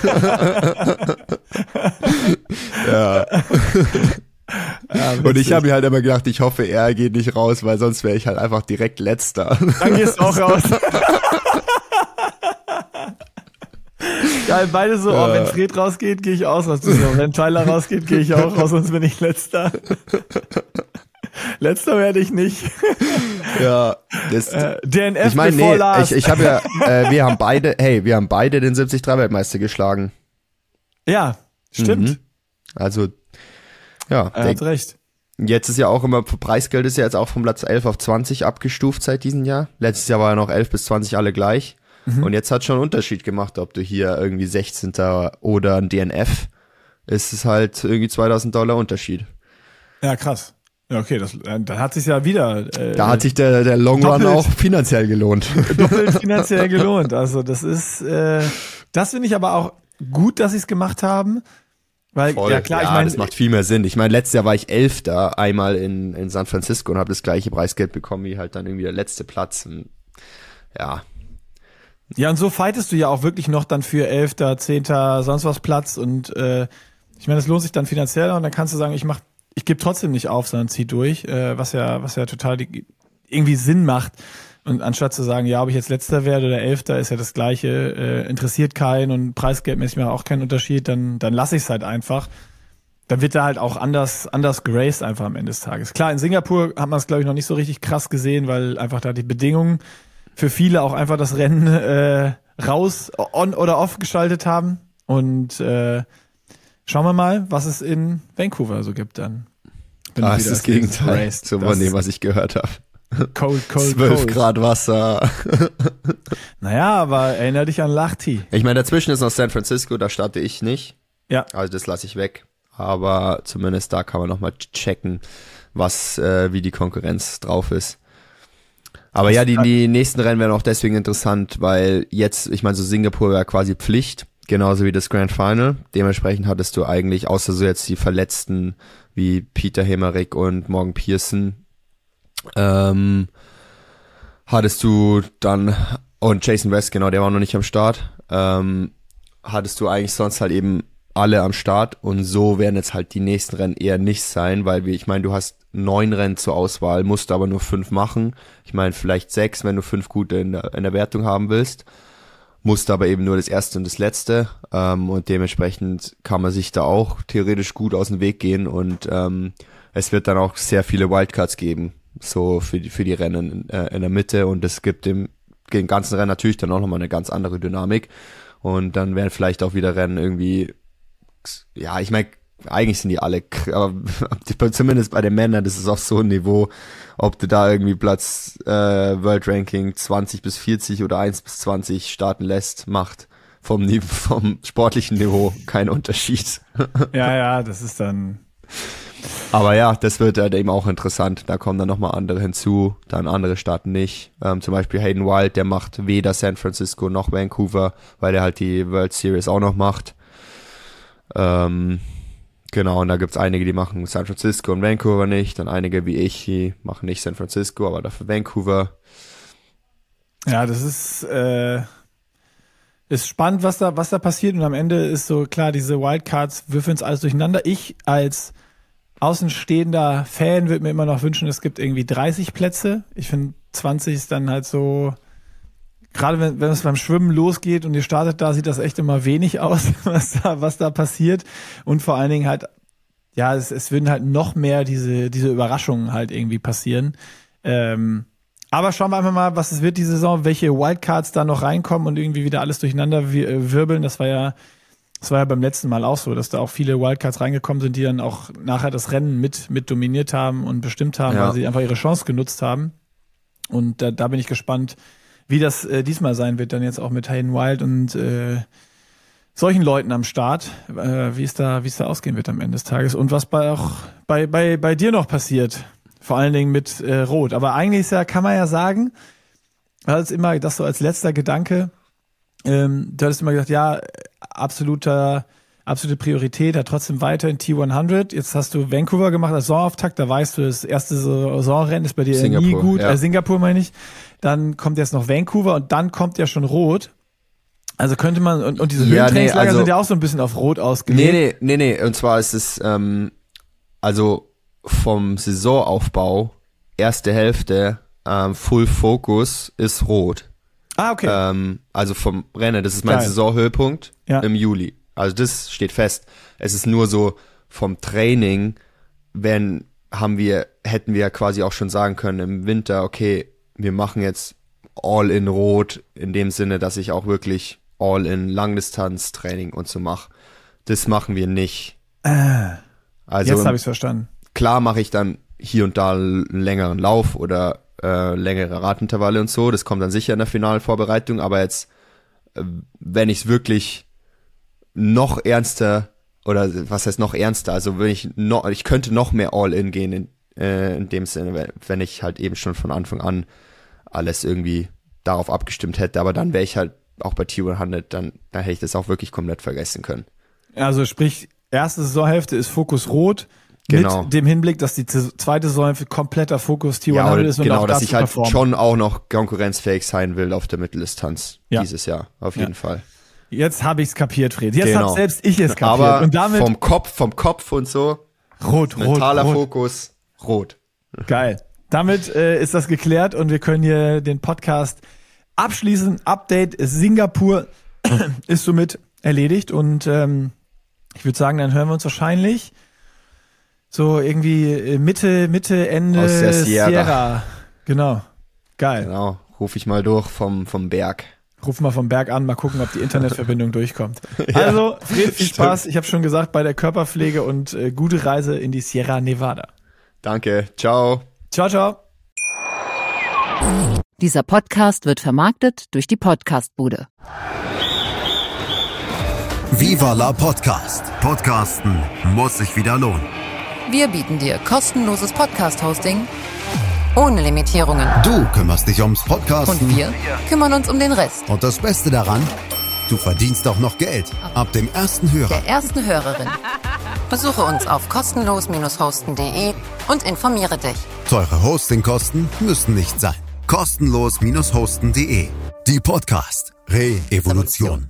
Ja. Und ich habe mir halt immer gedacht, ich hoffe, er geht nicht raus, weil sonst wäre ich halt einfach direkt Letzter. Dann gehst du auch raus. Geil, beide so, wenn Fred rausgeht, gehe ich auch raus. Wenn Tyler rausgeht, gehe ich auch raus, sonst bin ich Letzter. Letzter werde ich nicht. Ja, DNF ich meine, ich habe ja, wir haben beide den 73-Weltmeister geschlagen. Ja, stimmt. Also, ja. Er hat recht. Jetzt ist ja auch immer, Preisgeld ist ja jetzt auch vom Platz 11 auf 20 abgestuft seit diesem Jahr. Letztes Jahr war ja noch 11 bis 20 alle gleich. Und jetzt hat schon einen Unterschied gemacht, ob du hier irgendwie 16. oder ein DNF, ist es halt irgendwie $2.000 Unterschied. Ja, krass. Ja, okay, dann hat sich ja wieder. Da hat sich der Long Run auch finanziell gelohnt. Doppelt finanziell gelohnt. Also das ist, das finde ich aber auch gut, dass sie es gemacht haben. Weil, voll. Ja klar, ja, ich meine, das macht viel mehr Sinn. Ich meine, letztes Jahr war ich 11. einmal in San Francisco und habe das gleiche Preisgeld bekommen wie halt dann irgendwie der letzte Platz. Und, ja. Ja, und so fightest du ja auch wirklich noch dann für 11., 10., sonst was Platz und ich meine, es lohnt sich dann finanziell und dann kannst du sagen, ich gebe trotzdem nicht auf, sondern zieh durch, was ja total irgendwie Sinn macht. Und anstatt zu sagen, ja, ob ich jetzt Letzter werde oder 11., ist ja das Gleiche, interessiert keinen und preisgeldmäßig macht auch keinen Unterschied, dann lasse ich es halt einfach. Dann wird da halt auch anders geraced einfach am Ende des Tages. Klar, in Singapur hat man es, glaube ich, noch nicht so richtig krass gesehen, weil einfach da die Bedingungen für viele auch einfach das Rennen raus, on oder off geschaltet haben. Und schauen wir mal, was es in Vancouver so gibt dann. Das ist das Gegenteil zu dem, was ich gehört habe. Cold. 12 Grad Wasser. Naja, aber erinnere dich an Lahti. Ich meine, dazwischen ist noch San Francisco, da starte ich nicht. Ja. Also das lasse ich weg. Aber zumindest da kann man nochmal checken, wie die Konkurrenz drauf ist. Aber ja, die nächsten Rennen wären auch deswegen interessant, weil jetzt, ich meine, so Singapur wäre quasi Pflicht, genauso wie das Grand Final. Dementsprechend hattest du eigentlich, außer so jetzt die Verletzten wie Peter Hemerick und Morgan Pearson, hattest du dann, und Jason West, genau, der war noch nicht am Start, hattest du eigentlich sonst halt eben alle am Start und so werden jetzt halt die nächsten Rennen eher nicht sein, weil ich meine, du hast 9 Rennen zur Auswahl, musst aber nur 5 machen. Ich meine, vielleicht 6, wenn du 5 gute in der Wertung haben willst. Musst aber eben nur das erste und das letzte. Und dementsprechend kann man sich da auch theoretisch gut aus dem Weg gehen und es wird dann auch sehr viele Wildcards geben, so für die Rennen in der Mitte und es gibt dem ganzen Rennen natürlich dann auch nochmal eine ganz andere Dynamik. Und dann werden vielleicht auch wieder Rennen irgendwie, ja, ich meine, eigentlich sind die alle, aber zumindest bei den Männern, das ist auf so ein Niveau, ob du da irgendwie Platz World Ranking 20 bis 40 oder 1 bis 20 starten lässt, macht vom sportlichen Niveau keinen Unterschied. Ja, das ist dann... Aber ja, das wird halt eben auch interessant. Da kommen dann nochmal andere hinzu, dann andere starten nicht. Zum Beispiel Hayden Wild, der macht weder San Francisco noch Vancouver, weil er halt die World Series auch noch macht. Genau, und da gibt's einige, die machen San Francisco und Vancouver nicht. Dann einige wie ich, die machen nicht San Francisco, aber dafür Vancouver. Ja, das ist spannend, was da passiert. Und am Ende ist so klar, diese Wildcards würfeln es alles durcheinander. Ich als außenstehender Fan würde mir immer noch wünschen, es gibt irgendwie 30 Plätze. Ich finde 20 ist dann halt so, gerade wenn es beim Schwimmen losgeht und ihr startet da, sieht das echt immer wenig aus, was da passiert. Und vor allen Dingen halt, ja, es würden halt noch mehr diese Überraschungen halt irgendwie passieren. Aber schauen wir einfach mal, was es wird die Saison, welche Wildcards da noch reinkommen und irgendwie wieder alles durcheinander wirbeln. Das war ja beim letzten Mal auch so, dass da auch viele Wildcards reingekommen sind, die dann auch nachher das Rennen mit dominiert haben und bestimmt haben, weil sie einfach ihre Chance genutzt haben. Und da bin ich gespannt, wie das diesmal sein wird, dann jetzt auch mit Hayden Wild und solchen Leuten am Start, wie es da ausgehen wird am Ende des Tages und was bei dir noch passiert, vor allen Dingen mit Rot. Aber eigentlich kann man ja sagen, das ist immer das so als letzter Gedanke, du hattest immer gesagt, ja, absolute Priorität, hat trotzdem weiter in T100. Jetzt hast du Vancouver gemacht als Saisonauftakt, da weißt du, das erste Saisonrennen ist bei dir nie gut. Ja. Singapur meine ich. Dann kommt jetzt noch Vancouver und dann kommt ja schon Rot. Also könnte man, und diese Höhentrainingslager sind ja auch so ein bisschen auf Rot ausgelegt. Nee. Und zwar ist es, also vom Saisonaufbau, erste Hälfte, Full Focus ist Rot. Ah, okay. Also vom Rennen, das ist mein Saisonhöhepunkt im Juli. Also das steht fest. Es ist nur so vom Training, hätten wir quasi auch schon sagen können im Winter, okay, wir machen jetzt All-in Rot, in dem Sinne, dass ich auch wirklich All-in Langdistanz-Training und so mache. Das machen wir nicht. Also jetzt habe ich es verstanden. Klar mache ich dann hier und da einen längeren Lauf oder längere Radintervalle und so, das kommt dann sicher in der finalen Vorbereitung, aber jetzt, wenn ich es wirklich noch ernster, oder was heißt noch ernster, also ich könnte noch mehr All-In gehen in dem Sinne, wenn ich halt eben schon von Anfang an alles irgendwie darauf abgestimmt hätte, aber dann wäre ich halt auch bei T100, dann hätte ich das auch wirklich komplett vergessen können. Also sprich, erste Saisonhälfte ist Fokus Rot, genau. Mit dem Hinblick, dass die zweite Saisonhälfte kompletter Fokus T100 ist und genau, auch dass ich halt schon auch noch konkurrenzfähig sein will auf der Mitteldistanz dieses Jahr, auf jeden Fall. Jetzt habe ich es kapiert, Fred. Jetzt habe selbst ich es kapiert. Aber und damit vom Kopf und so. Mentaler Fokus, Rot. Geil. Damit ist das geklärt und wir können hier den Podcast abschließen. Update Singapur ist somit erledigt und ich würde sagen, dann hören wir uns wahrscheinlich so irgendwie Mitte, Ende aus der Sierra. Genau. Geil. Genau. Ruf ich mal durch vom Berg. Ruf mal vom Berg an, mal gucken, ob die Internetverbindung durchkommt. Also, Fred, viel Spaß. Ich habe schon gesagt, bei der Körperpflege und gute Reise in die Sierra Nevada. Danke. Ciao. Ciao. Dieser Podcast wird vermarktet durch die Podcastbude. Viva la Podcast. Podcasten muss sich wieder lohnen. Wir bieten dir kostenloses Podcast-Hosting ohne Limitierungen. Du kümmerst dich ums Podcasten. Und wir kümmern uns um den Rest. Und das Beste daran, du verdienst auch noch Geld. Ab dem ersten Hörer. Der ersten Hörerin. Besuche uns auf kostenlos-hosten.de und informiere dich. Teure Hostingkosten müssen nicht sein. Kostenlos-hosten.de. Die Podcast Re-Evolution.